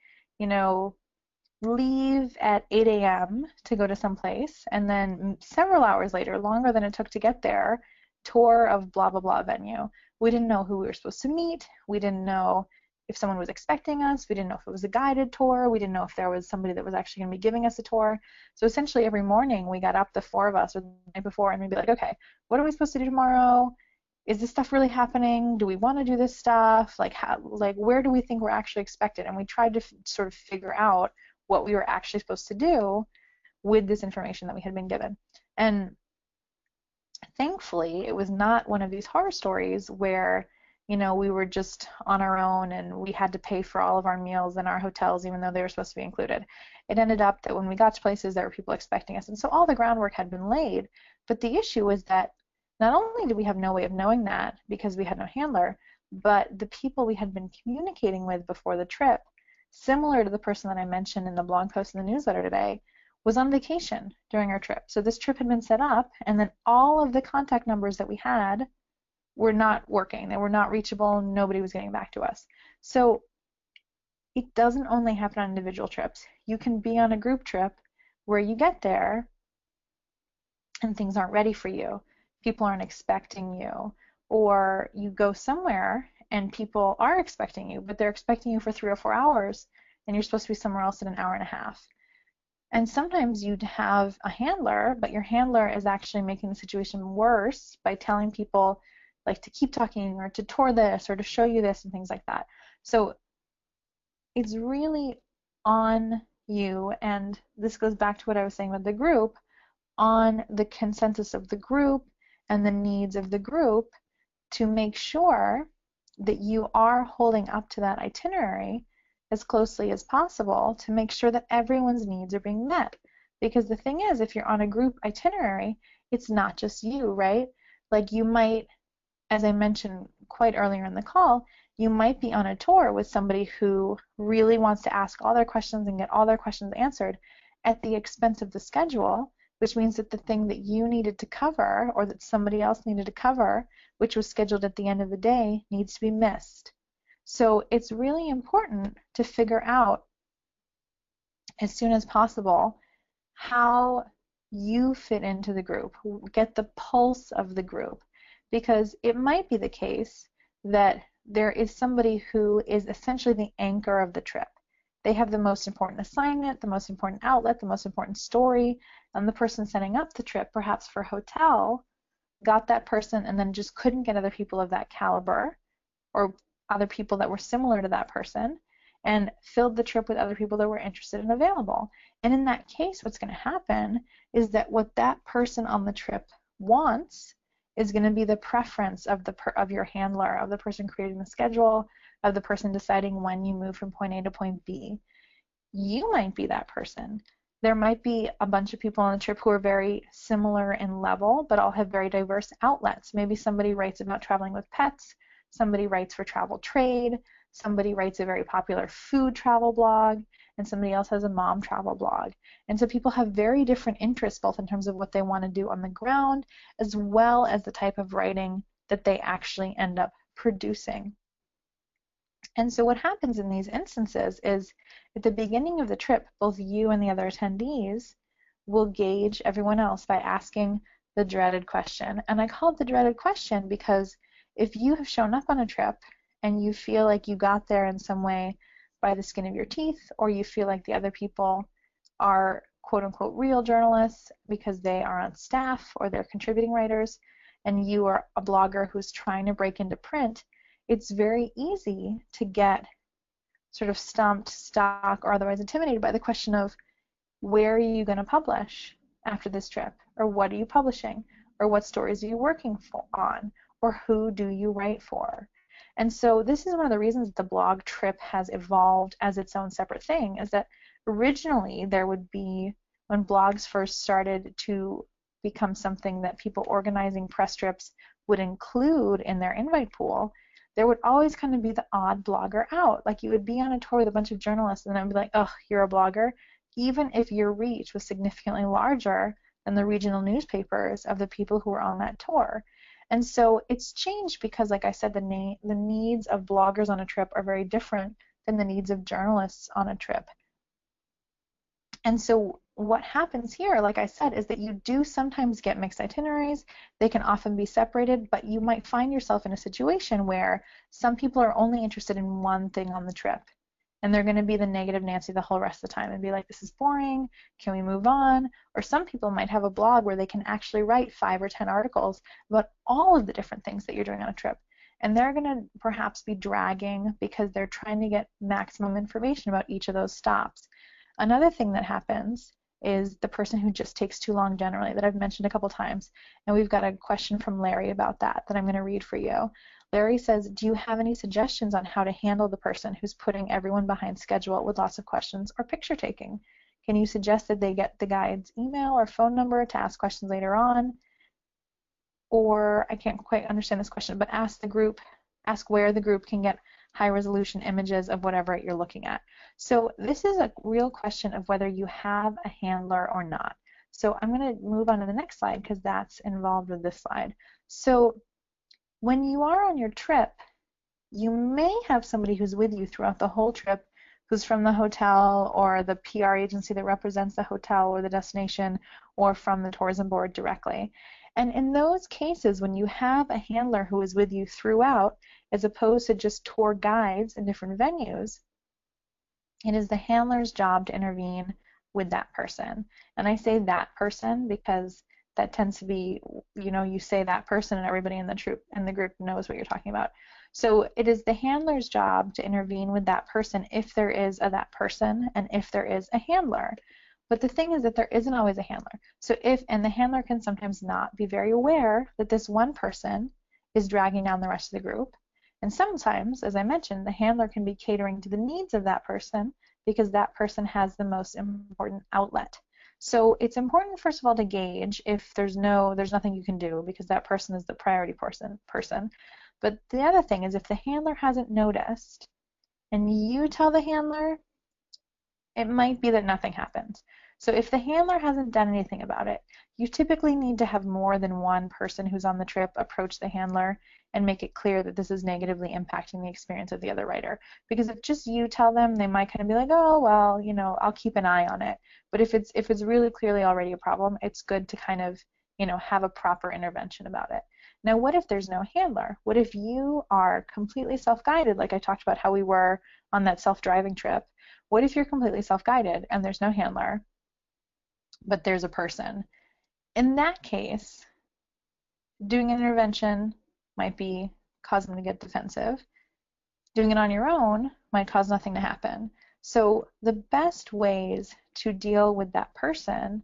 leave at 8 a.m. to go to some place, and then several hours later, longer than it took to get there, tour of blah, blah, blah venue. We didn't know who we were supposed to meet. We didn't know if someone was expecting us. We didn't know if it was a guided tour. We didn't know if there was somebody that was actually going to be giving us a tour. So essentially every morning we got up, the four of us, or the night before, and we'd be like, okay, what are we supposed to do tomorrow? Is this stuff really happening? Do we want to do this stuff? Like, where do we think we're actually expected? And we tried to sort of figure out what we were actually supposed to do with this information that we had been given. And thankfully, it was not one of these horror stories where, we were just on our own and we had to pay for all of our meals and our hotels, even though they were supposed to be included. It ended up that when we got to places, there were people expecting us. And so all the groundwork had been laid. But the issue was that not only did we have no way of knowing that because we had no handler, but the people we had been communicating with before the trip, similar to the person that I mentioned in the blog post in the newsletter today, was on vacation during our trip. So this trip had been set up, and then all of the contact numbers that we had were not working. They were not reachable. Nobody was getting back to us. So it doesn't only happen on individual trips. You can be on a group trip where you get there and things aren't ready for you. People aren't expecting you. Or you go somewhere and people are expecting you, but they're expecting you for 3 or 4 hours, and you're supposed to be somewhere else in an hour and a half. And sometimes you'd have a handler, but your handler is actually making the situation worse by telling people like to keep talking or to tour this or to show you this and things like that. So it's really on you, and this goes back to what I was saying with the group, on the consensus of the group and the needs of the group to make sure that you are holding up to that itinerary as closely as possible to make sure that everyone's needs are being met. Because the thing is, if you're on a group itinerary, it's not just you, right? Like you might, as I mentioned quite earlier in the call, you might be on a tour with somebody who really wants to ask all their questions and get all their questions answered at the expense of the schedule, which means that the thing that you needed to cover or that somebody else needed to cover, which was scheduled at the end of the day, needs to be missed. So it's really important to figure out as soon as possible how you fit into the group, get the pulse of the group, because it might be the case that there is somebody who is essentially the anchor of the trip. They have the most important assignment, the most important outlet, the most important story, and the person setting up the trip, perhaps for a hotel, got that person and then just couldn't get other people of that caliber or other people that were similar to that person, and filled the trip with other people that were interested and available. And in that case, what's going to happen is that what that person on the trip wants is going to be the preference of your handler, of the person creating the schedule, of the person deciding when you move from point A to point B. You might be that person. There might be a bunch of people on the trip who are very similar in level, but all have very diverse outlets. Maybe somebody writes about traveling with pets, somebody writes for Travel Trade, somebody writes a very popular food travel blog, and somebody else has a mom travel blog. And so people have very different interests, both in terms of what they want to do on the ground, as well as the type of writing that they actually end up producing. And so what happens in these instances is at the beginning of the trip, both you and the other attendees will gauge everyone else by asking the dreaded question. And I call it the dreaded question because if you have shown up on a trip and you feel like you got there in some way by the skin of your teeth, or you feel like the other people are quote-unquote real journalists because they are on staff or they're contributing writers, and you are a blogger who's trying to break into print, it's very easy to get sort of stumped, stuck, or otherwise intimidated by the question of where are you going to publish after this trip, or what are you publishing, or what stories are you working on, or who do you write for? And so this is one of the reasons that the blog trip has evolved as its own separate thing, is that originally there would be, when blogs first started to become something that people organizing press trips would include in their invite pool, there would always kind of be the odd blogger out. Like you would be on a tour with a bunch of journalists and then be like, oh, you're a blogger, even if your reach was significantly larger than the regional newspapers of the people who were on that tour. And so it's changed because, like I said, the needs of bloggers on a trip are very different than the needs of journalists on a trip. And so what happens here, like I said, is that you do sometimes get mixed itineraries. They can often be separated, but you might find yourself in a situation where some people are only interested in one thing on the trip. And they're going to be the negative Nancy the whole rest of the time and be like, this is boring. Can we move on? Or some people might have a blog where they can actually write 5 or 10 articles about all of the different things that you're doing on a trip. And they're going to perhaps be dragging because they're trying to get maximum information about each of those stops. Another thing that happens is the person who just takes too long generally, that I've mentioned a couple times. And we've got a question from Larry about that I'm going to read for you. Larry says, do you have any suggestions on how to handle the person who's putting everyone behind schedule with lots of questions or picture taking? Can you suggest that they get the guide's email or phone number to ask questions later on? Or, I can't quite understand this question, but ask where the group can get high resolution images of whatever you're looking at. So this is a real question of whether you have a handler or not. So I'm going to move on to the next slide because that's involved with this slide. So when you are on your trip, you may have somebody who's with you throughout the whole trip, who's from the hotel or the PR agency that represents the hotel or the destination, or from the tourism board directly. And in those cases, when you have a handler who is with you throughout, as opposed to just tour guides in different venues, it is the handler's job to intervene with that person. And I say that person because that tends to be, you say that person and everybody in the group knows what you're talking about. So it is the handler's job to intervene with that person if there is a that person and if there is a handler. But the thing is that there isn't always a handler. So and the handler can sometimes not be very aware that this one person is dragging down the rest of the group. And sometimes, as I mentioned, the handler can be catering to the needs of that person because that person has the most important outlet. So it's important, first of all, to gauge if there's nothing you can do because that person is the priority person. But the other thing is if the handler hasn't noticed and you tell the handler, it might be that nothing happens. So if the handler hasn't done anything about it, you typically need to have more than one person who's on the trip approach the handler and make it clear that this is negatively impacting the experience of the other writer. Because if just you tell them, they might kind of be like, oh, well, I'll keep an eye on it. But if it's really clearly already a problem, it's good to kind of, have a proper intervention about it. Now, what if there's no handler? What if you are completely self-guided, like I talked about how we were on that self-driving trip? What if you're completely self-guided and there's no handler, but there's a person? In that case, doing an intervention might cause them to get defensive. Doing it on your own might cause nothing to happen. So the best ways to deal with that person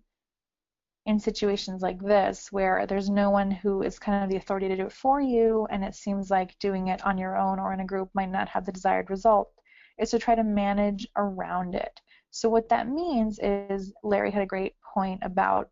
in situations like this, where there's no one who is kind of the authority to do it for you, and it seems like doing it on your own or in a group might not have the desired result, is to try to manage around it. So what that means is, Larry had a great point about,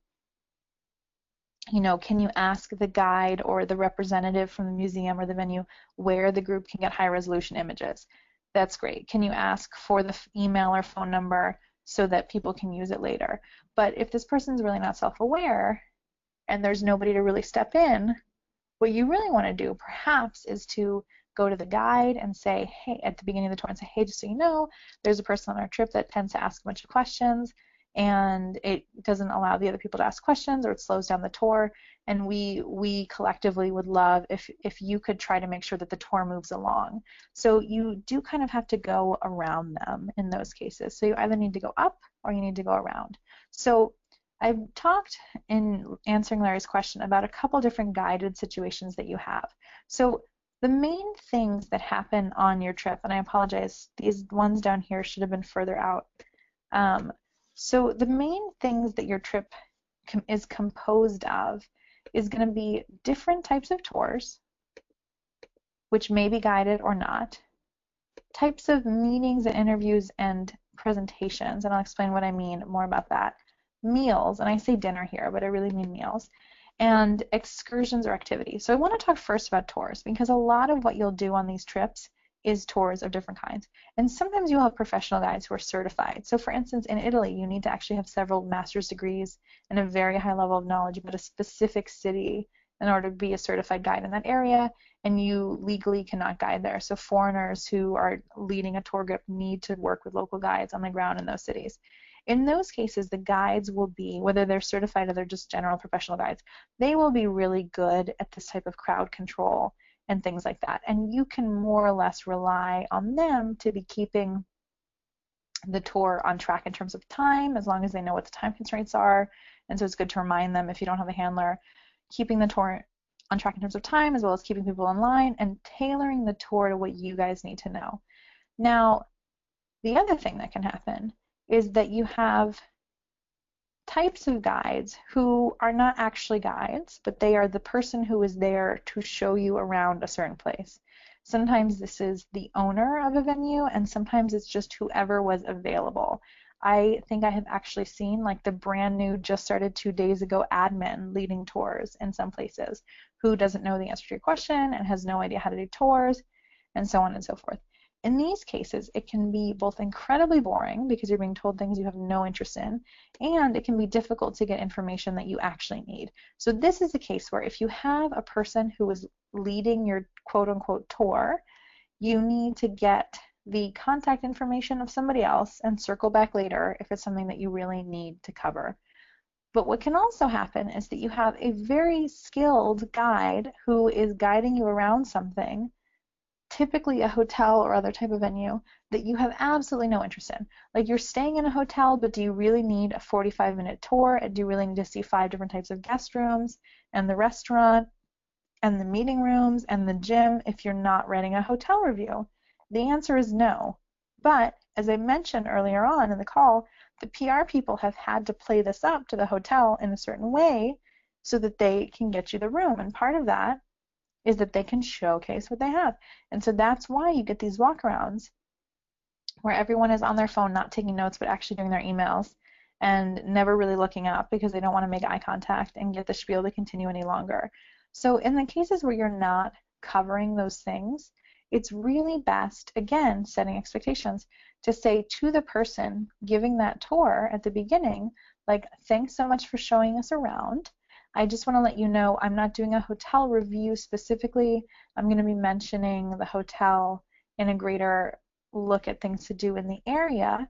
can you ask the guide or the representative from the museum or the venue where the group can get high resolution images? That's great. Can you ask for the email or phone number so that people can use it later? But if this person's really not self-aware and there's nobody to really step in, what you really want to do perhaps is to go to the guide and say, hey, at the beginning of the tour, and say, hey, just so you know, there's a person on our trip that tends to ask a bunch of questions, and it doesn't allow the other people to ask questions, or it slows down the tour, and we collectively would love if you could try to make sure that the tour moves along. So you do kind of have to go around them in those cases. So you either need to go up or you need to go around. So I've talked in answering Larry's question about a couple different guided situations that you have. So the main things that happen on your trip, and I apologize, these ones down here should have been further out. So the main things that your trip is composed of is going to be different types of tours, which may be guided or not, types of meetings and interviews and presentations, and I'll explain what I mean more about that, meals, and I say dinner here, but I really mean meals, and excursions or activities. So I want to talk first about tours, because a lot of what you'll do on these trips is tours of different kinds. And sometimes you'll have professional guides who are certified. So for instance, in Italy, you need to actually have several master's degrees and a very high level of knowledge about a specific city in order to be a certified guide in that area, and you legally cannot guide there. So foreigners who are leading a tour group need to work with local guides on the ground in those cities. In those cases, the guides will be, whether they're certified or they're just general professional guides, they will be really good at this type of crowd control and things like that. And you can more or less rely on them to be keeping the tour on track in terms of time, as long as they know what the time constraints are. And so it's good to remind them if you don't have a handler, keeping the tour on track in terms of time, as well as keeping people in line and tailoring the tour to what you guys need to know. Now, the other thing that can happen is that you have types of guides who are not actually guides, but they are the person who is there to show you around a certain place. Sometimes this is the owner of a venue, and sometimes it's just whoever was available. I think I have actually seen like the brand new, just started 2 days ago admin leading tours in some places who doesn't know the answer to your question and has no idea how to do tours, and so on and so forth. In these cases, it can be both incredibly boring because you're being told things you have no interest in, and it can be difficult to get information that you actually need. So this is a case where if you have a person who is leading your quote-unquote tour, you need to get the contact information of somebody else and circle back later if it's something that you really need to cover. But what can also happen is that you have a very skilled guide who is guiding you around something, typically a hotel or other type of venue, that you have absolutely no interest in. Like, you're staying in a hotel, but do you really need a 45-minute tour? And do you really need to see 5 different types of guest rooms and the restaurant and the meeting rooms and the gym if you're not writing a hotel review? The answer is no. But as I mentioned earlier on in the call, the PR people have had to play this up to the hotel in a certain way so that they can get you the room. And part of that is that they can showcase what they have. And so that's why you get these walkarounds where everyone is on their phone not taking notes but actually doing their emails and never really looking up because they don't want to make eye contact and get the spiel to continue any longer. So in the cases where you're not covering those things, it's really best, again, setting expectations, to say to the person giving that tour at the beginning, like, thanks so much for showing us around. I just want to let you know I'm not doing a hotel review specifically. I'm going to be mentioning the hotel in a greater look at things to do in the area.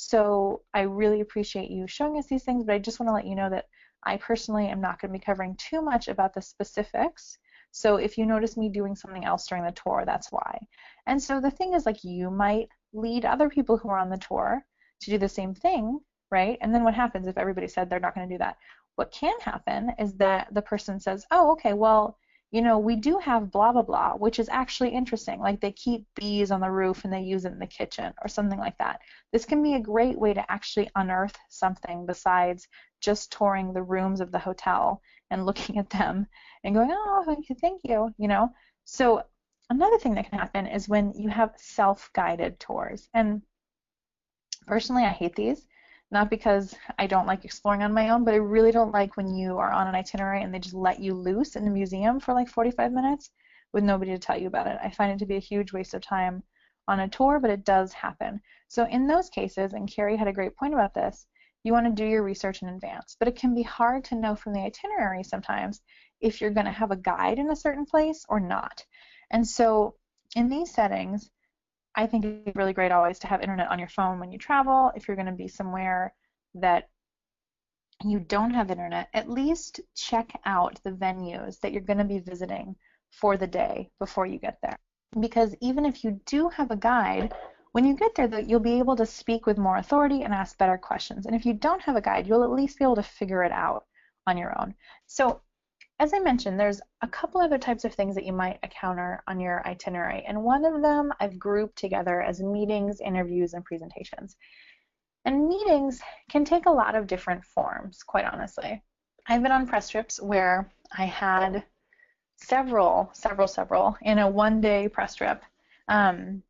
So I really appreciate you showing us these things, but I just want to let you know that I personally am not going to be covering too much about the specifics. So if you notice me doing something else during the tour, that's why. And so the thing is, like, you might lead other people who are on the tour to do the same thing, right? And then what happens if everybody said they're not going to do that? What can happen is that the person says, oh, okay, well, you know, we do have blah, blah, blah, which is actually interesting. Like, they keep bees on the roof and they use it in the kitchen or something like that. This can be a great way to actually unearth something besides just touring the rooms of the hotel and looking at them and going, oh, thank you, you know. So another thing that can happen is when you have self-guided tours. And personally, I hate these. Not because I don't like exploring on my own, but I really don't like when you are on an itinerary and they just let you loose in the museum for like 45 minutes with nobody to tell you about it. I find it to be a huge waste of time on a tour, but it does happen. So in those cases, and Carrie had a great point about this, you want to do your research in advance. But it can be hard to know from the itinerary sometimes if you're going to have a guide in a certain place or not. And so in these settings, I think it's really great always to have internet on your phone when you travel. If you're going to be somewhere that you don't have internet, at least check out the venues that you're going to be visiting for the day before you get there. Because even if you do have a guide, when you get there, you'll be able to speak with more authority and ask better questions. And if you don't have a guide, you'll at least be able to figure it out on your own. So as I mentioned, there's a couple other types of things that you might encounter on your itinerary, and one of them I've grouped together as meetings, interviews, and presentations. And meetings can take a lot of different forms, quite honestly. I've been on press trips where I had several in a one-day press trip, time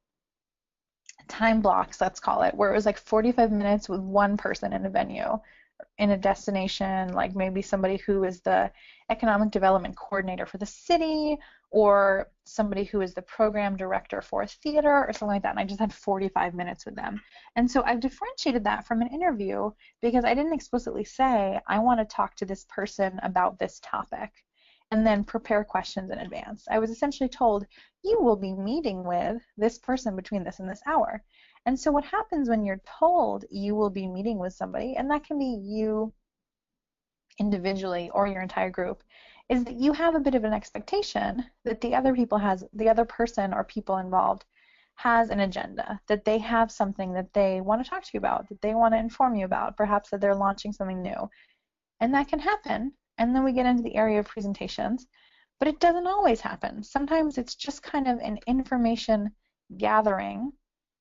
blocks, let's call it, where it was like 45 minutes with one person in a venue, in a destination, like maybe somebody who is the economic development coordinator for the city, or somebody who is the program director for a theater or something like that, and I just had 45 minutes with them. And so I've differentiated that from an interview because I didn't explicitly say I want to talk to this person about this topic and then prepare questions in advance. I was essentially told, you will be meeting with this person between this and this hour. And so what happens when you're told you will be meeting with somebody, and that can be you individually or your entire group, is that you have a bit of an expectation that the other person or people involved has an agenda, that they have something that they want to talk to you about, that they want to inform you about, perhaps that they're launching something new. And that can happen. And then we get into the area of presentations, but it doesn't always happen. Sometimes it's just kind of an information gathering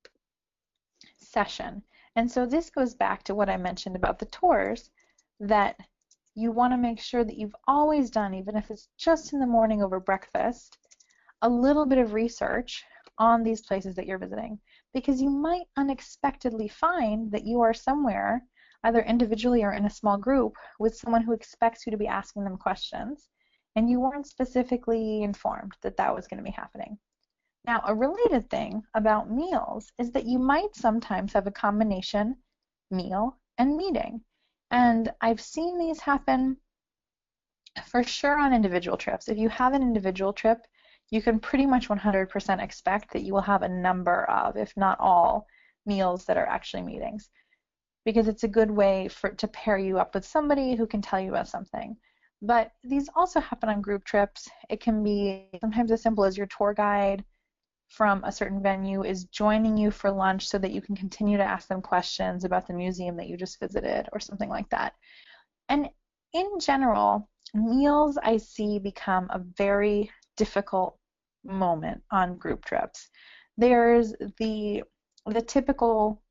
session. And so this goes back to what I mentioned about the tours, that you want to make sure that you've always done, even if it's just in the morning over breakfast, a little bit of research on these places that you're visiting, because you might unexpectedly find that you are somewhere, either individually or in a small group, with someone who expects you to be asking them questions, and you weren't specifically informed that that was going to be happening. Now, a related thing about meals is that you might sometimes have a combination meal and meeting. And I've seen these happen for sure on individual trips. If you have an individual trip, you can pretty much 100% expect that you will have a number of, if not all, meals that are actually meetings, because it's a good way to pair you up with somebody who can tell you about something. But these also happen on group trips. It can be sometimes as simple as your tour guide from a certain venue is joining you for lunch so that you can continue to ask them questions about the museum that you just visited or something like that. And in general, meals I see become a very difficult moment on group trips. There's the typical,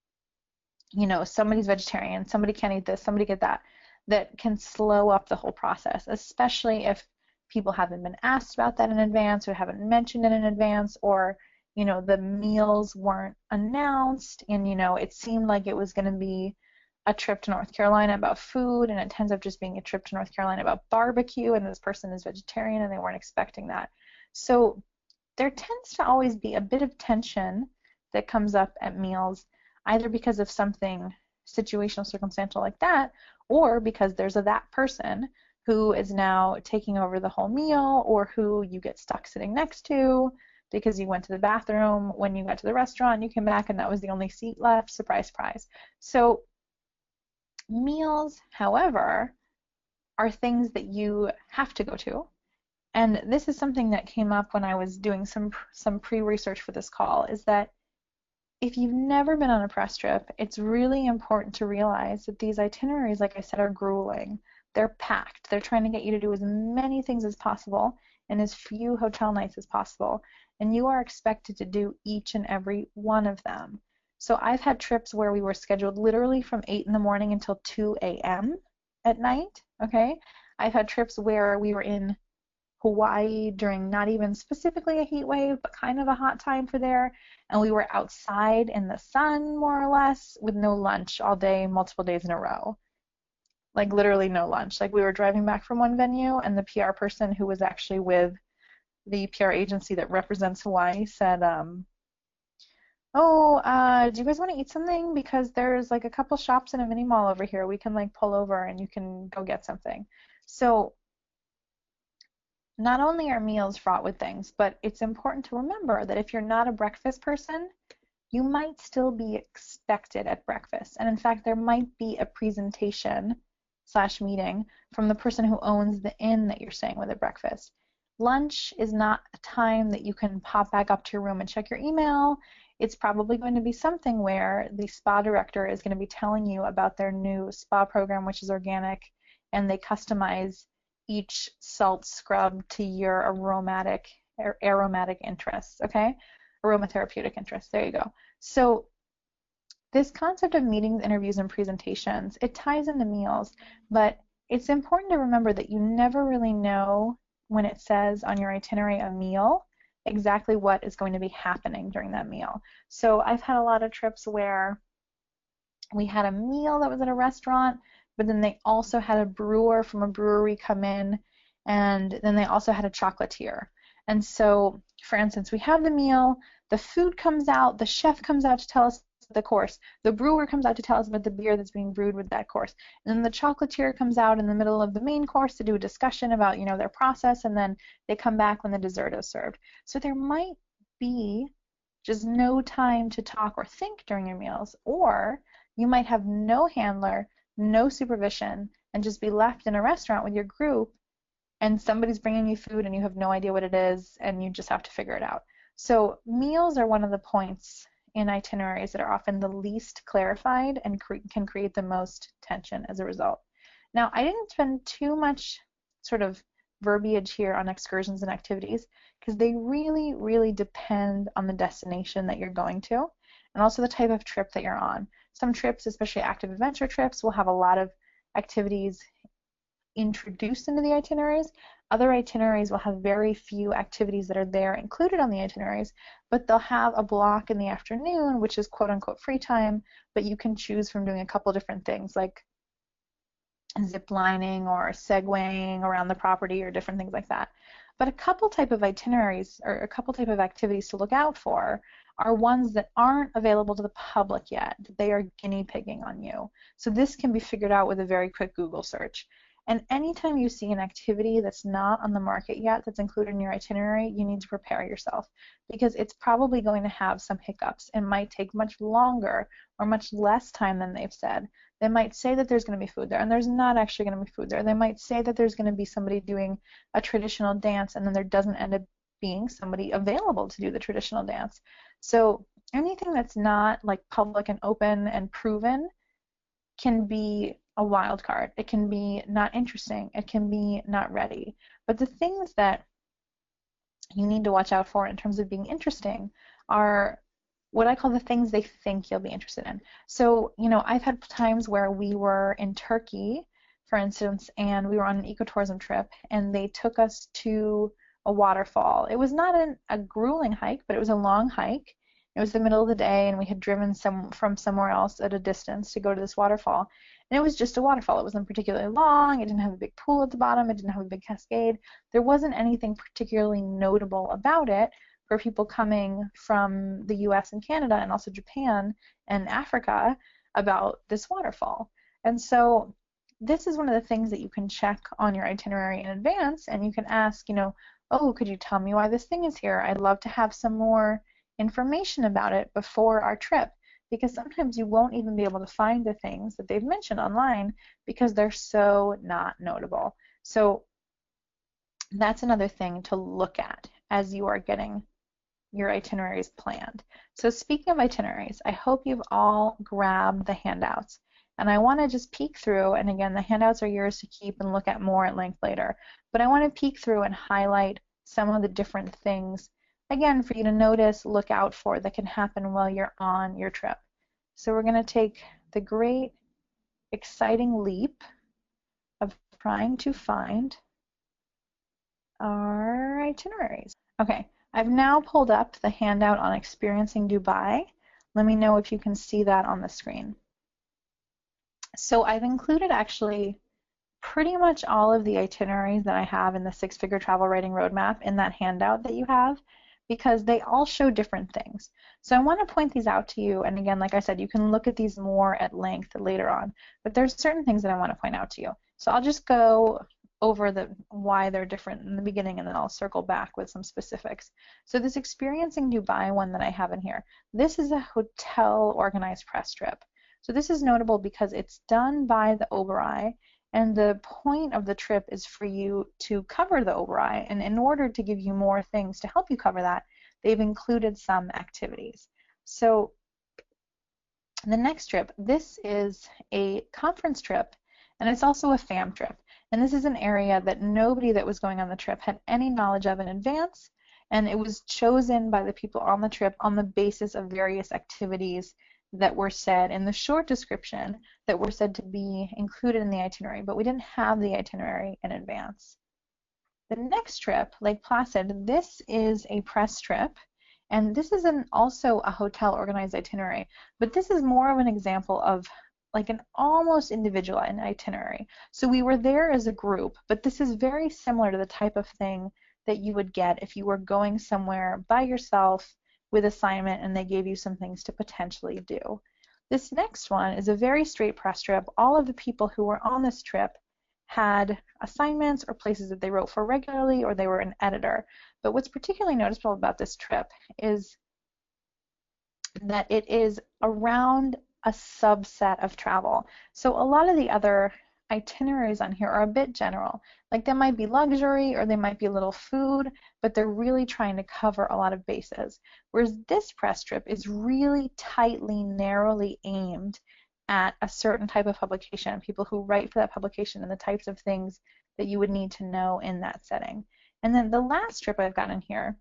somebody's vegetarian, somebody can't eat this, somebody get that, that can slow up the whole process, especially if people haven't been asked about that in advance or haven't mentioned it in advance, or the meals weren't announced, and it seemed like it was going to be a trip to North Carolina about food, and it ends up just being a trip to North Carolina about barbecue, and this person is vegetarian and they weren't expecting that. So there tends to always be a bit of tension that comes up at meals, either because of something situational, circumstantial like that, or because there's that person who is now taking over the whole meal, or who you get stuck sitting next to because you went to the bathroom when you got to the restaurant and you came back and that was the only seat left. Surprise, surprise. So meals, however, are things that you have to go to. And this is something that came up when I was doing some pre-research for this call, is that if you've never been on a press trip, it's really important to realize that these itineraries, like I said, are grueling. They're packed. They're trying to get you to do as many things as possible and as few hotel nights as possible. And you are expected to do each and every one of them. So I've had trips where we were scheduled literally from 8 in the morning until 2 a.m. at night, okay? I've had trips where we were in Hawaii during not even specifically a heat wave, but kind of a hot time for there, and we were outside in the sun, more or less, with no lunch all day, multiple days in a row. Like literally no lunch. Like we were driving back from one venue, and the PR person who was actually with the PR agency that represents Hawaii said, do you guys want to eat something? Because there's like a couple shops in a mini mall over here. We can like pull over and you can go get something. So not only are meals fraught with things, but it's important to remember that if you're not a breakfast person, you might still be expected at breakfast. And in fact, there might be a presentation / meeting from the person who owns the inn that you're staying with at breakfast. Lunch is not a time that you can pop back up to your room and check your email. It's probably going to be something where the spa director is going to be telling you about their new spa program, which is organic, and they customize each salt scrub to your aromatic interests, okay? Aromatherapeutic interests, there you go. So this concept of meetings, interviews, and presentations, it ties into meals, but it's important to remember that you never really know when it says on your itinerary a meal exactly what is going to be happening during that meal. So I've had a lot of trips where we had a meal that was at a restaurant, but then they also had a brewer from a brewery come in, and then they also had a chocolatier. And so, for instance, we have the meal, the food comes out, the chef comes out to tell us the course, the brewer comes out to tell us about the beer that's being brewed with that course, and then the chocolatier comes out in the middle of the main course to do a discussion about, their process, and then they come back when the dessert is served. So there might be just no time to talk or think during your meals, or you might have no handler, no supervision, and just be left in a restaurant with your group and somebody's bringing you food and you have no idea what it is and you just have to figure it out. So meals are one of the points in itineraries that are often the least clarified and can create the most tension as a result. Now, I didn't spend too much sort of verbiage here on excursions and activities because they really, really depend on the destination that you're going to and also the type of trip that you're on. Some trips, especially active adventure trips, will have a lot of activities introduced into the itineraries. Other itineraries will have very few activities that are there included on the itineraries, but they'll have a block in the afternoon, which is quote unquote free time, but you can choose from doing a couple different things like zip lining or segwaying around the property or different things like that. But a couple type of itineraries or a couple type of activities to look out for are ones that aren't available to the public yet, that they are guinea pigging on you. So this can be figured out with a very quick Google search. And anytime you see an activity that's not on the market yet that's included in your itinerary, you need to prepare yourself because it's probably going to have some hiccups. It might take much longer or much less time than they've said. They might say that there's going to be food there, and there's not actually going to be food there. They might say that there's going to be somebody doing a traditional dance, and then there doesn't end up being somebody available to do the traditional dance. So anything that's not like public and open and proven can be a wild card. It can be not interesting. It can be not ready. But the things that you need to watch out for in terms of being interesting are what I call the things they think you'll be interested in. So, I've had times where we were in Turkey, for instance, and we were on an ecotourism trip, and they took us to a waterfall. It was not a grueling hike, but it was a long hike. It was the middle of the day, and we had driven from somewhere else at a distance to go to this waterfall. And it was just a waterfall. It wasn't particularly long. It didn't have a big pool at the bottom. It didn't have a big cascade. There wasn't anything particularly notable about it for people coming from the US and Canada and also Japan and Africa about this waterfall. And so this is one of the things that you can check on your itinerary in advance, and you can ask, oh, could you tell me why this thing is here? I'd love to have some more information about it before our trip, because sometimes you won't even be able to find the things that they've mentioned online because they're so not notable. So that's another thing to look at as you are getting your itineraries planned. So speaking of itineraries, I hope you've all grabbed the handouts. And I want to just peek through, and again, the handouts are yours to keep and look at more at length later. But I want to peek through and highlight some of the different things, again, for you to notice, look out for, that can happen while you're on your trip. So we're going to take the great, exciting leap of trying to find our itineraries. Okay, I've now pulled up the handout on experiencing Dubai. Let me know if you can see that on the screen. So I've included actually pretty much all of the itineraries that I have in the Six-Figure Travel Writing Roadmap in that handout that you have, because they all show different things. So I want to point these out to you, and again, like I said, you can look at these more at length later on, but there's certain things that I want to point out to you. So I'll just go over why they're different in the beginning, and then I'll circle back with some specifics. So this Experiencing Dubai one that I have in here, this is a hotel organized press trip. So this is notable because it's done by the Oberoi, and the point of the trip is for you to cover the Oberoi, and in order to give you more things to help you cover that, they've included some activities. So the next trip, this is a conference trip, and it's also a fam trip. And this is an area that nobody that was going on the trip had any knowledge of in advance, and it was chosen by the people on the trip on the basis of various activities that were said in the short description that were said to be included in the itinerary, but we didn't have the itinerary in advance. The next trip, Lake Placid, this is a press trip, and this is also a hotel organized itinerary, but this is more of an example of like an almost individual itinerary. So we were there as a group, but this is very similar to the type of thing that you would get if you were going somewhere by yourself with assignment and they gave you some things to potentially do. This next one is a very straight press trip. All of the people who were on this trip had assignments or places that they wrote for regularly, or they were an editor. But what's particularly noticeable about this trip is that it is around a subset of travel. So a lot of the other itineraries on here are a bit general. Like they might be luxury or they might be a little food, but they're really trying to cover a lot of bases. Whereas this press trip is really tightly, narrowly aimed at a certain type of publication, people who write for that publication and the types of things that you would need to know in that setting. And then the last trip I've got in here,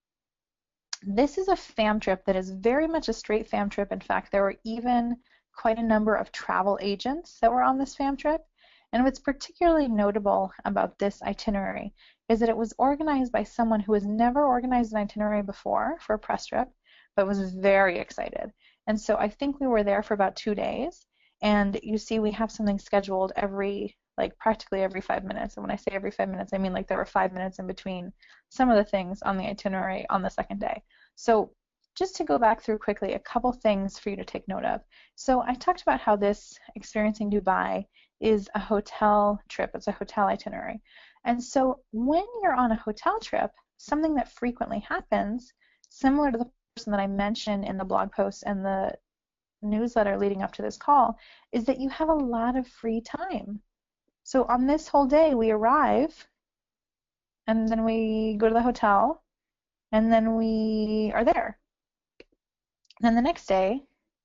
this is a fam trip that is very much a straight fam trip. In fact, there were even quite a number of travel agents that were on this fam trip. And what's particularly notable about this itinerary is that it was organized by someone who has never organized an itinerary before for a press trip, but was very excited. And so I think we were there for about 2 days. And you see we have something scheduled practically every 5 minutes. And when I say every 5 minutes, I mean like there were 5 minutes in between some of the things on the itinerary on the second day. So just to go back through quickly, a couple things for you to take note of. So I talked about how this Experiencing Dubai is a hotel trip. It's a hotel itinerary. And so when you're on a hotel trip, something that frequently happens, similar to the person that I mentioned in the blog post and the newsletter leading up to this call, is that you have a lot of free time. So on this whole day, we arrive, and then we go to the hotel, and then we are there. And then the next day,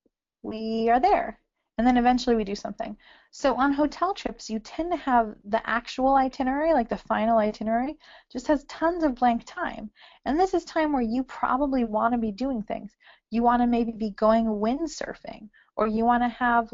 we are there. And then eventually we do something. So on hotel trips, you tend to have the actual itinerary, like the final itinerary, just has tons of blank time. And this is time where you probably want to be doing things. You want to maybe be going windsurfing, or you want to have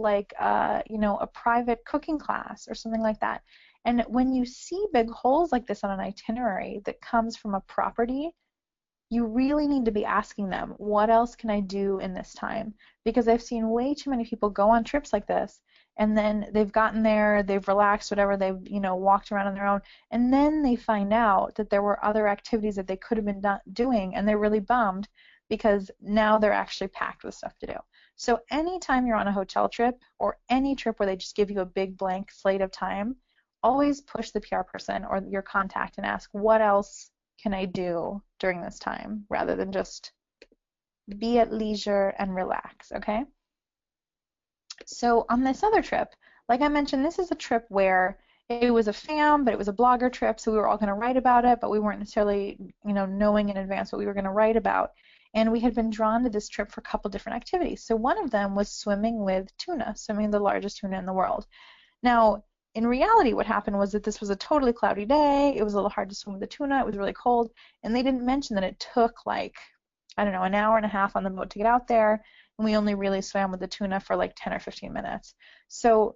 a private cooking class or something like that. And when you see big holes like this on an itinerary that comes from a property, you really need to be asking them, what else can I do in this time? Because I've seen way too many people go on trips like this, and then they've gotten there, they've relaxed, whatever, they've walked around on their own, and then they find out that there were other activities that they could have been doing, and they're really bummed because now they're actually packed with stuff to do. So anytime you're on a hotel trip or any trip where they just give you a big blank slate of time, always push the PR person or your contact and ask, what else can I do during this time, rather than just be at leisure and relax, okay? So on this other trip, like I mentioned, this is a trip where it was a fam, but it was a blogger trip, so we were all going to write about it, but we weren't necessarily, knowing in advance what we were going to write about. And we had been drawn to this trip for a couple different activities. So one of them was swimming with tuna, swimming the largest tuna in the world. Now, in reality, what happened was that this was a totally cloudy day. It was a little hard to swim with the tuna. It was really cold. And they didn't mention that it took an hour and a half on the boat to get out there. And we only really swam with the tuna for 10 or 15 minutes. So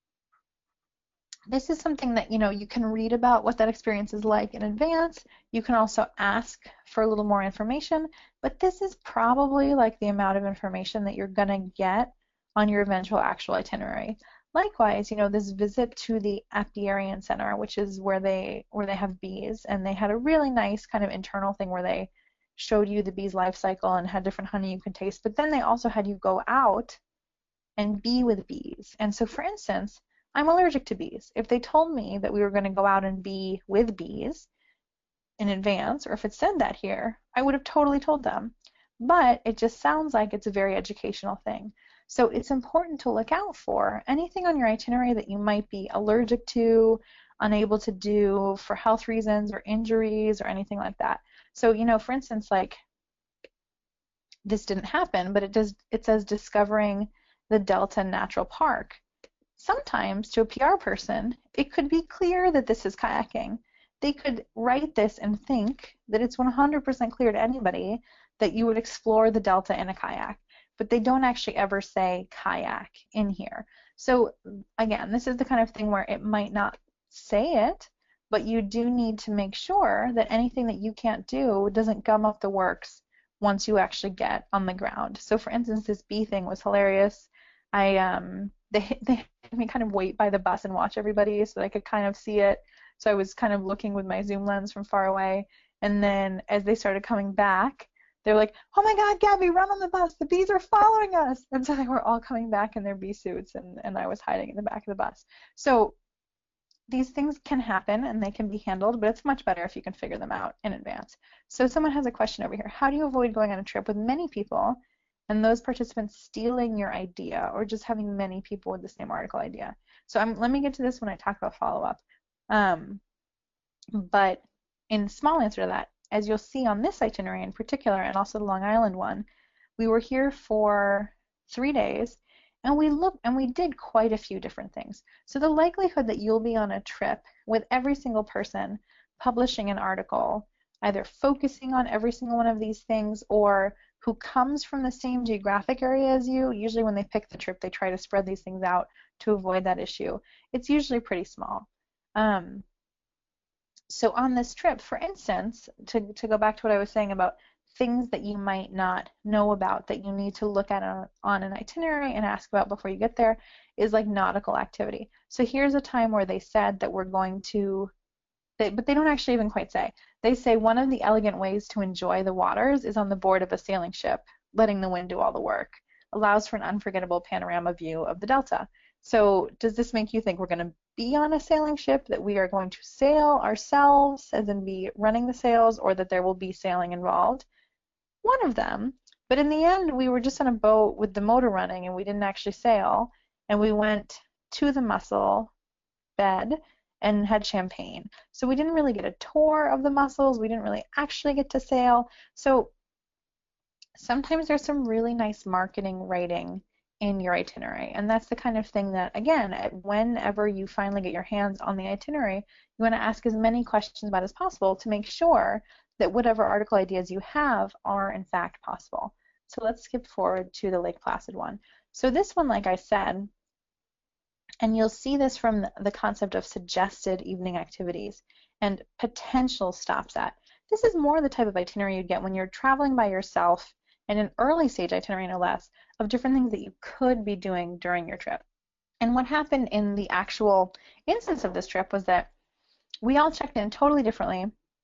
this is something that, you can read about what that experience is like in advance. You can also ask for a little more information. But this is probably the amount of information that you're going to get on your eventual actual itinerary. Likewise, this visit to the Apiarian Center, which is where they have bees, and they had a really nice kind of internal thing where they showed you the bees' life cycle and had different honey you can taste, but then they also had you go out and be with bees. And so, for instance, I'm allergic to bees. If they told me that we were going to go out and be with bees in advance, or if it said that here, I would have totally told them. But it just sounds like it's a very educational thing. So it's important to look out for anything on your itinerary that you might be allergic to, unable to do for health reasons or injuries or anything like that. So, for instance, this didn't happen, but it says discovering the Delta Natural Park. Sometimes to a PR person, it could be clear that this is kayaking. They could write this and think that it's 100% clear to anybody that you would explore the Delta in a kayak. But they don't actually ever say kayak in here. So again, this is the kind of thing where it might not say it, but you do need to make sure that anything that you can't do doesn't gum up the works once you actually get on the ground. So for instance, this bee thing was hilarious. They had me kind of wait by the bus and watch everybody so that I could kind of see it. So I was kind of looking with my zoom lens from far away, and then as they started coming back, they were like, oh my God, Gabby, run on the bus. The bees are following us. And so they were all coming back in their bee suits, and I was hiding in the back of the bus. So these things can happen and they can be handled, but it's much better if you can figure them out in advance. So someone has a question over here. How do you avoid going on a trip with many people and those participants stealing your idea or just having many people with the same article idea. So let me get to this when I talk about follow-up. But in small answer to that, as you'll see on this itinerary in particular, and also the Long Island one, we were here for 3 days, and we did quite a few different things. So the likelihood that you'll be on a trip with every single person publishing an article, either focusing on every single one of these things or who comes from the same geographic area as you, usually when they pick the trip, they try to spread these things out to avoid that issue. It's usually pretty small. So on this trip, for instance, to go back to what I was saying about things that you might not know about that you need to look at on an itinerary and ask about before you get there, is like nautical activity. So here's a time where they said that we're going to, but they don't actually even quite say. They say one of the elegant ways to enjoy the waters is on the board of a sailing ship, letting the wind do all the work. Allows for an unforgettable panorama view of the delta. So does this make you think we're going to be on a sailing ship, that we are going to sail ourselves, as in be running the sails, or that there will be sailing involved? One of them. But in the end, we were just on a boat with the motor running, and we didn't actually sail. And we went to the mussel bed and had champagne. So we didn't really get a tour of the mussels. We didn't really actually get to sail. So sometimes there's some really nice marketing writing in your itinerary, and that's the kind of thing that, again, whenever you finally get your hands on the itinerary, you want to ask as many questions about as possible to make sure that whatever article ideas you have are in fact possible. So let's skip forward to the Lake Placid one. So this one, like I said, and you'll see this from the concept of suggested evening activities and potential stops at. This is more the type of itinerary you'd get when you're traveling by yourself, in an early stage itinerary no less, of different things that you could be doing during your trip. And what happened in the actual instance of this trip was that we all checked in totally differently,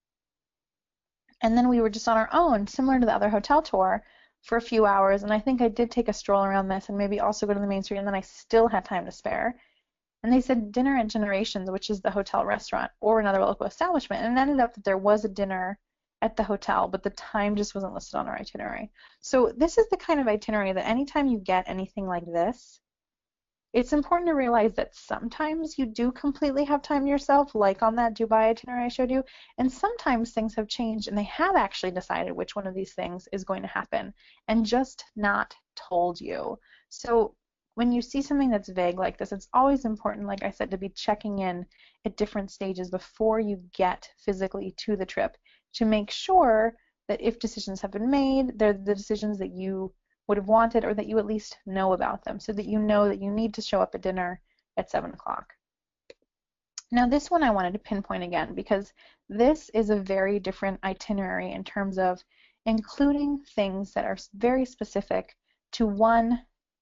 and then we were just on our own, similar to the other hotel tour, for a few hours. And I think I did take a stroll around this and maybe also go to the main street, and then I still had time to spare. And they said dinner at Generations, which is the hotel restaurant, or another local establishment, and it ended up that there was a dinner at the hotel, but the time just wasn't listed on our itinerary. So this is the kind of itinerary that anytime you get anything like this, it's important to realize that sometimes you do completely have time to yourself, like on that Dubai itinerary I showed you, and sometimes things have changed and they have actually decided which one of these things is going to happen and just not told you. So when you see something that's vague like this, it's always important, like I said, to be checking in at different stages before you get physically to the trip, to make sure that if decisions have been made, they're the decisions that you would have wanted, or that you at least know about them, so that you know that you need to show up at dinner at 7 o'clock. Now this one I wanted to pinpoint again, because this is a very different itinerary in terms of including things that are very specific to one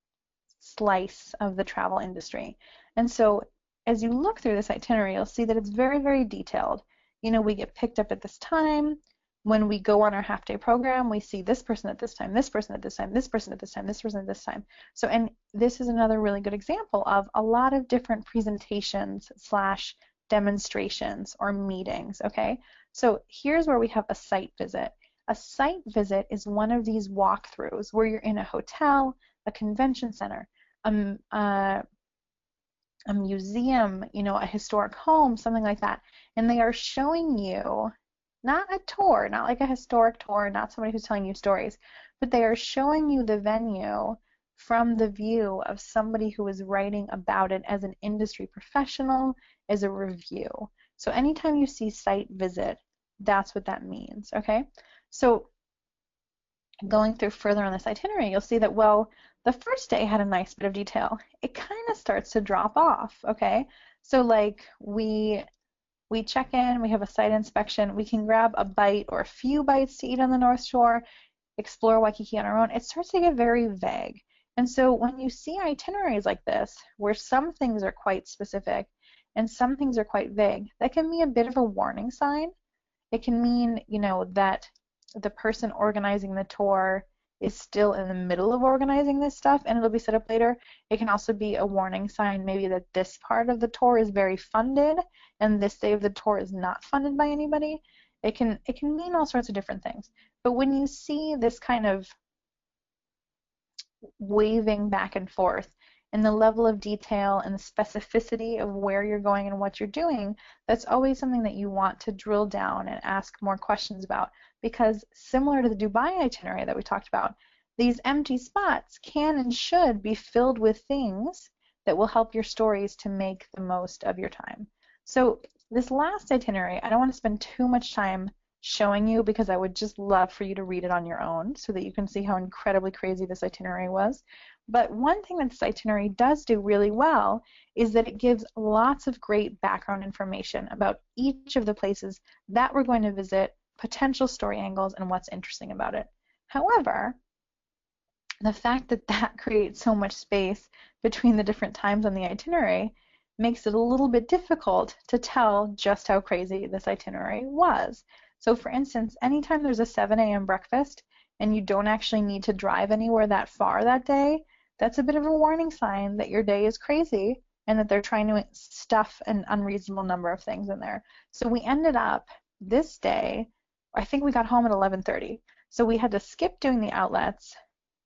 slice of the travel industry. And so as you look through this itinerary, you'll see that it's very, very detailed. You know, we get picked up at this time. When we go on our half-day program, we see this person at this time, this person at this time, this person at this time, this person at this time. So, and this is another really good example of a lot of different presentations slash demonstrations or meetings, okay? So here's where we have a site visit. A site visit is one of these walkthroughs where you're in a hotel, a convention center, a museum, you know, a historic home, something like that, and they are showing you not a tour, not like a historic tour, not somebody who's telling you stories, but they are showing you the venue from the view of somebody who is writing about it as an industry professional, as a review. So anytime you see site visit, that's what that means, okay? So going through further on this itinerary, you'll see that, well, the first day had a nice bit of detail. It kind of starts to drop off, okay? So like we check in, we have a site inspection, we can grab a bite or a few bites to eat on the North Shore, explore Waikiki on our own. It starts to get very vague. And so when you see itineraries like this, where some things are quite specific and some things are quite vague, that can be a bit of a warning sign. It can mean, you know, that the person organizing the tour is still in the middle of organizing this stuff and it'll be set up later. It can also be a warning sign maybe that this part of the tour is very funded and this day of the tour is not funded by anybody. It can mean all sorts of different things. But when you see this kind of waving back and forth. And the level of detail and the specificity of where you're going and what you're doing, that's always something that you want to drill down and ask more questions about. Because similar to the Dubai itinerary that we talked about, these empty spots can and should be filled with things that will help your stories to make the most of your time. So this last itinerary, I don't want to spend too much time showing you because I would just love for you to read it on your own so that you can see how incredibly crazy this itinerary was. But one thing that this itinerary does do really well is that it gives lots of great background information about each of the places that we're going to visit, potential story angles, and what's interesting about it. However, the fact that that creates so much space between the different times on the itinerary makes it a little bit difficult to tell just how crazy this itinerary was. So for instance, anytime there's a 7 a.m. breakfast and you don't actually need to drive anywhere that far that day, that's a bit of a warning sign that your day is crazy and that they're trying to stuff an unreasonable number of things in there. So we ended up this day, I think we got home at 11:30. So we had to skip doing the outlets.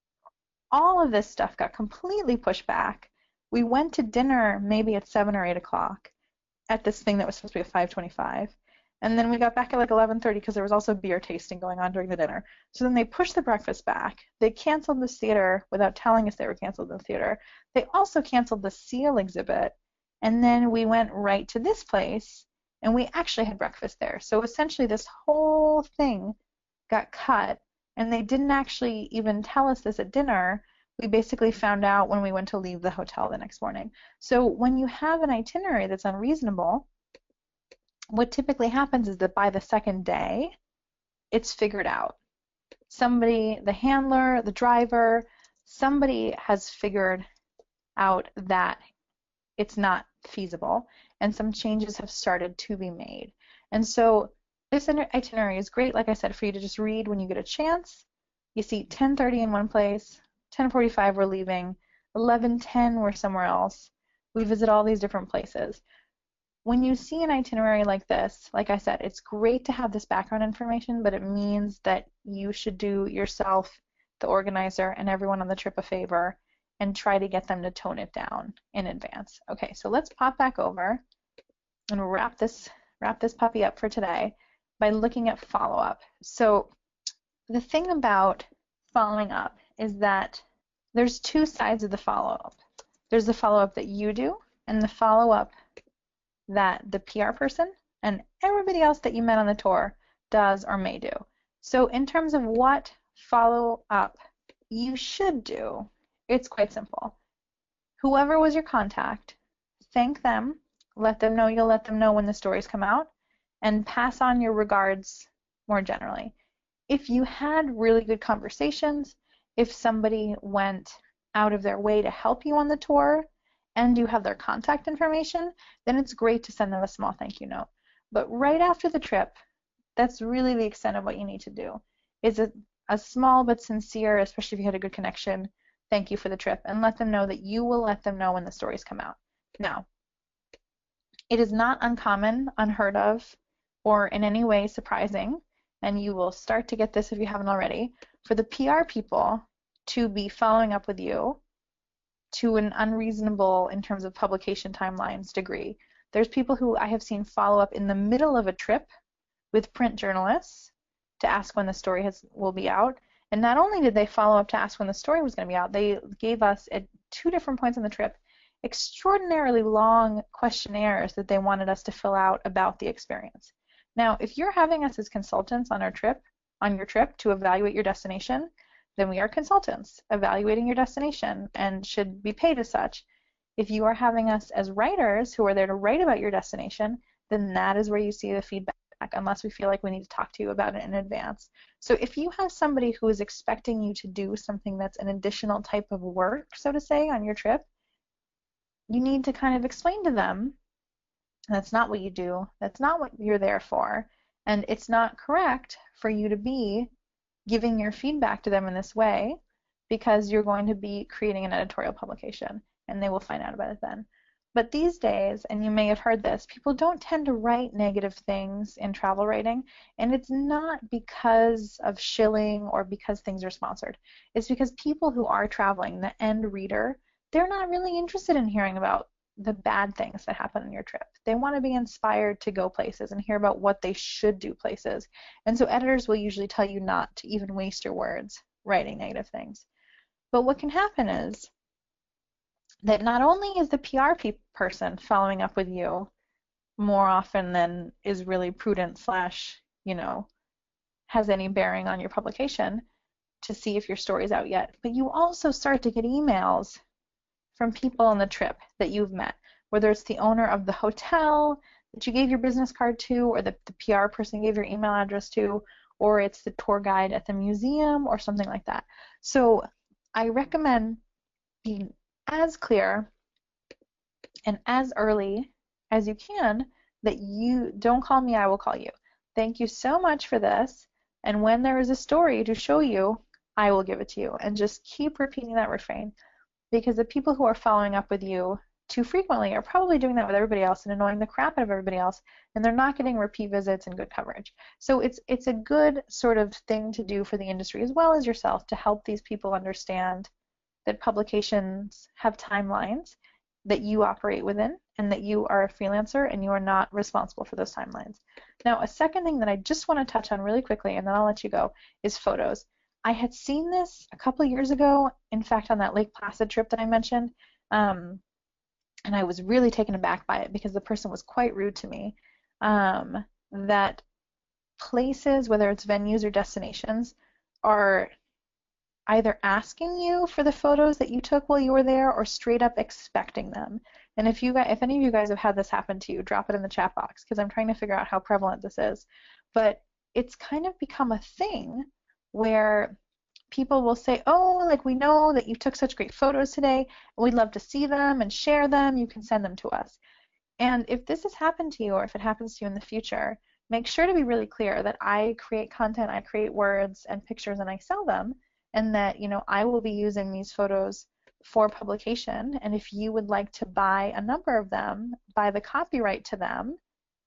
All of this stuff got completely pushed back. We went to dinner maybe at 7 or 8 o'clock at this thing that was supposed to be at 5:25. And then we got back at like 11:30 because there was also beer tasting going on during the dinner. So then they pushed the breakfast back. They canceled this theater without telling us they were canceled the theater. They also canceled the seal exhibit. And then we went right to this place and we actually had breakfast there. So essentially this whole thing got cut and they didn't actually even tell us this at dinner. We basically found out when we went to leave the hotel the next morning. So when you have an itinerary that's unreasonable, what typically happens is that by the second day, it's figured out. Somebody, the handler, the driver, somebody has figured out that it's not feasible, and some changes have started to be made. And so this itinerary is great, like I said, for you to just read when you get a chance. You see 10:30 in one place, 10:45 we're leaving, 11:10 we're somewhere else. We visit all these different places. When you see an itinerary like this, like I said, it's great to have this background information, but it means that you should do yourself, the organizer, and everyone on the trip a favor and try to get them to tone it down in advance. Okay, so let's pop back over and wrap this puppy up for today by looking at follow-up. So the thing about following up is that there's two sides of the follow-up. There's the follow-up that you do and the follow-up that the PR person and everybody else that you met on the tour does or may do. So in terms of what follow-up you should do, it's quite simple. Whoever was your contact, thank them, let them know you'll let them know when the stories come out, and pass on your regards more generally. If you had really good conversations, if somebody went out of their way to help you on the tour, and you have their contact information, then it's great to send them a small thank you note. But right after the trip, that's really the extent of what you need to do. Is a small but sincere, especially if you had a good connection, thank you for the trip, and let them know that you will let them know when the stories come out. Now, it is not uncommon, unheard of, or in any way surprising, and you will start to get this if you haven't already, for the PR people to be following up with you to an unreasonable, in terms of publication timelines, degree. There's people who I have seen follow up in the middle of a trip with print journalists to ask when the story will be out. And not only did they follow up to ask when the story was going to be out, they gave us at 2 different points in the trip extraordinarily long questionnaires that they wanted us to fill out about the experience. Now, if you're having us as consultants on your trip to evaluate your destination, then we are consultants evaluating your destination and should be paid as such. If you are having us as writers who are there to write about your destination, then that is where you see the feedback, unless we feel like we need to talk to you about it in advance. So if you have somebody who is expecting you to do something that's an additional type of work, so to say, on your trip, you need to kind of explain to them that's not what you do, that's not what you're there for, and it's not correct for you to be giving your feedback to them in this way because you're going to be creating an editorial publication and they will find out about it then. But these days, and you may have heard this, people don't tend to write negative things in travel writing, and it's not because of shilling or because things are sponsored. It's because people who are traveling, the end reader, they're not really interested in hearing about the bad things that happen on your trip. They want to be inspired to go places and hear about what they should do places. And so editors will usually tell you not to even waste your words writing negative things. But what can happen is that not only is the PR person following up with you more often than is really prudent slash, has any bearing on your publication to see if your story's out yet, but you also start to get emails from people on the trip that you've met, whether it's the owner of the hotel that you gave your business card to, or the PR person gave your email address to, or it's the tour guide at the museum or something like that. So I recommend being as clear and as early as you can that you don't call me, I will call you. Thank you so much for this. And when there is a story to show you, I will give it to you. And just keep repeating that refrain, because the people who are following up with you too frequently are probably doing that with everybody else and annoying the crap out of everybody else, and they're not getting repeat visits and good coverage. So it's a good sort of thing to do for the industry as well as yourself to help these people understand that publications have timelines that you operate within, and that you are a freelancer and you are not responsible for those timelines. Now, a second thing that I just want to touch on really quickly, and then I'll let you go, is photos. I had seen this a couple of years ago, in fact, on that Lake Placid trip that I mentioned, and I was really taken aback by it because the person was quite rude to me, that places, whether it's venues or destinations, are either asking you for the photos that you took while you were there or straight up expecting them. And if any of you guys have had this happen to you, drop it in the chat box, because I'm trying to figure out how prevalent this is. But it's kind of become a thing where people will say, oh, like, we know that you took such great photos today, and we'd love to see them and share them. You can send them to us. And if this has happened to you, or if it happens to you in the future, make sure to be really clear that I create content, I create words and pictures, and I sell them, and that I will be using these photos for publication. And if you would like to buy a number of them, buy the copyright to them,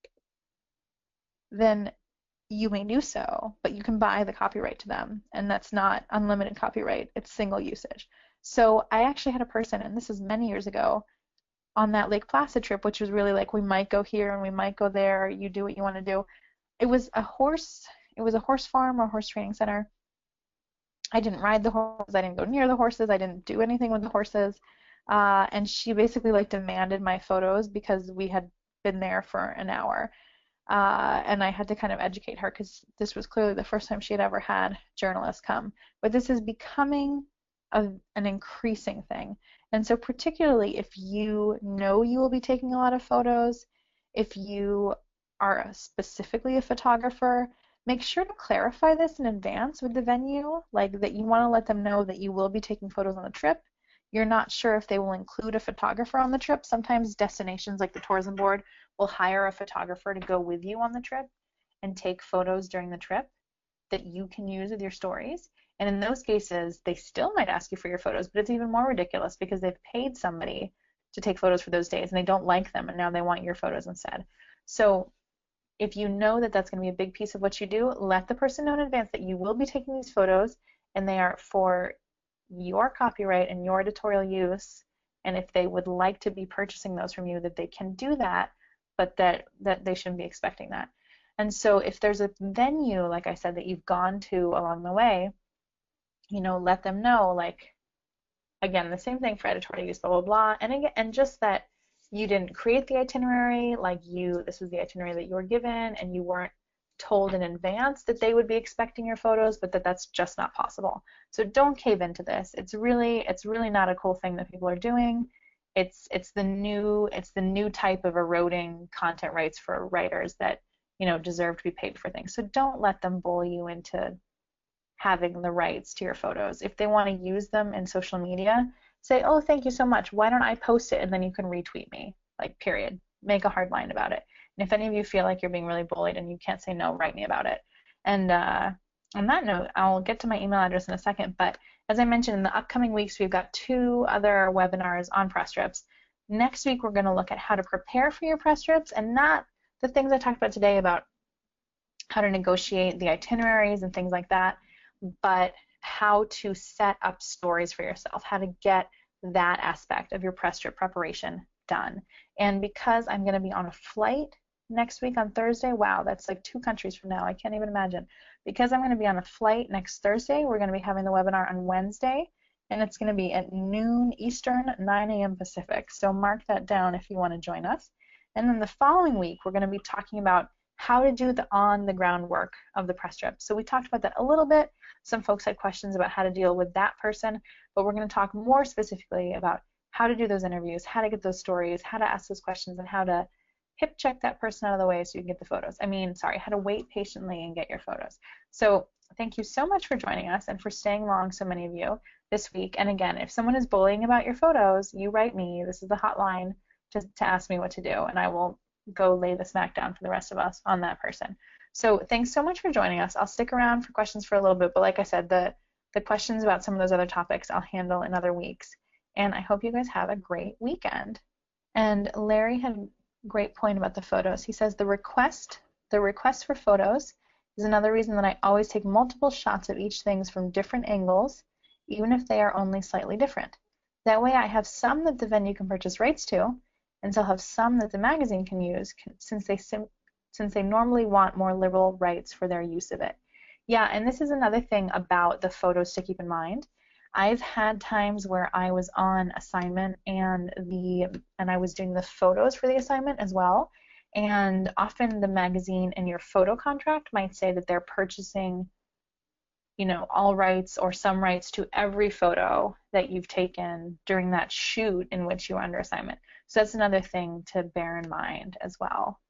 then you may do so, but you can buy the copyright to them, and that's not unlimited copyright, it's single usage. So I actually had a person, and this is many years ago, on that Lake Placid trip, which was really like, we might go here and we might go there, you do what you want to do. It was a horse farm or horse training center. I didn't ride the horses, I didn't go near the horses, I didn't do anything with the horses, and she basically like demanded my photos because we had been there for an hour. And I had to kind of educate her because this was clearly the first time she had ever had journalists come. But this is becoming an increasing thing. And so particularly if you know you will be taking a lot of photos, if you are specifically a photographer, make sure to clarify this in advance with the venue, like that you want to let them know that you will be taking photos on the trip. You're not sure if they will include a photographer on the trip. Sometimes destinations like the tourism board will hire a photographer to go with you on the trip and take photos during the trip that you can use with your stories. And in those cases, they still might ask you for your photos, but it's even more ridiculous because they've paid somebody to take photos for those days and they don't like them and now they want your photos instead. So if you know that that's going to be a big piece of what you do, let the person know in advance that you will be taking these photos and they are for your copyright and your editorial use, and if they would like to be purchasing those from you, that they can do that, but that they shouldn't be expecting that. And so if there's a venue, like I said, that you've gone to along the way, let them know, like, again, the same thing for editorial use, blah, blah, blah, and again, and just that you didn't create the itinerary, like this was the itinerary that you were given, and you weren't told in advance that they would be expecting your photos, but that's just not possible. So don't cave into this. It's really not a cool thing that people are doing. It's the new type of eroding content rights for writers that deserve to be paid for things. So don't let them bully you into having the rights to your photos. If they want to use them in social media, say, oh, thank you so much. Why don't I post it and then you can retweet me? Like, period. Make a hard line about it. And if any of you feel like you're being really bullied and you can't say no, write me about it. And on that note, I'll get to my email address in a second, but as I mentioned, in the upcoming weeks, we've got 2 other webinars on press strips. Next week, we're going to look at how to prepare for your press trips, and not the things I talked about today about how to negotiate the itineraries and things like that, but how to set up stories for yourself, how to get that aspect of your press trip preparation done. And because I'm going to be on a flight next week on Thursday, wow, that's like 2 countries from now, I can't even imagine. Because I'm going to be on a flight next Thursday, we're going to be having the webinar on Wednesday, and it's going to be at noon Eastern, 9 a.m. Pacific. So mark that down if you want to join us. And then the following week, we're going to be talking about how to do the on-the-ground work of the press trip. So we talked about that a little bit. Some folks had questions about how to deal with that person, but we're going to talk more specifically about how to do those interviews, how to get those stories, how to ask those questions, and how to hip check that person out of the way so you can get the photos. How to wait patiently and get your photos. So thank you so much for joining us and for staying long, so many of you, this week. And again, if someone is bullying about your photos, you write me. This is the hotline to ask me what to do, and I will go lay the smack down for the rest of us on that person. So thanks so much for joining us. I'll stick around for questions for a little bit, but like I said, the questions about some of those other topics I'll handle in other weeks. And I hope you guys have a great weekend. And Larry had a great point about the photos. He says the request for photos is another reason that I always take multiple shots of each thing from different angles, even if they are only slightly different. That way I have some that the venue can purchase rights to, and so have some that the magazine can use, since they normally want more liberal rights for their use of it. Yeah, and this is another thing about the photos to keep in mind. I've had times where I was on assignment and I was doing the photos for the assignment as well, and often the magazine in your photo contract might say that they're purchasing, all rights or some rights to every photo that you've taken during that shoot in which you were under assignment. So that's another thing to bear in mind as well.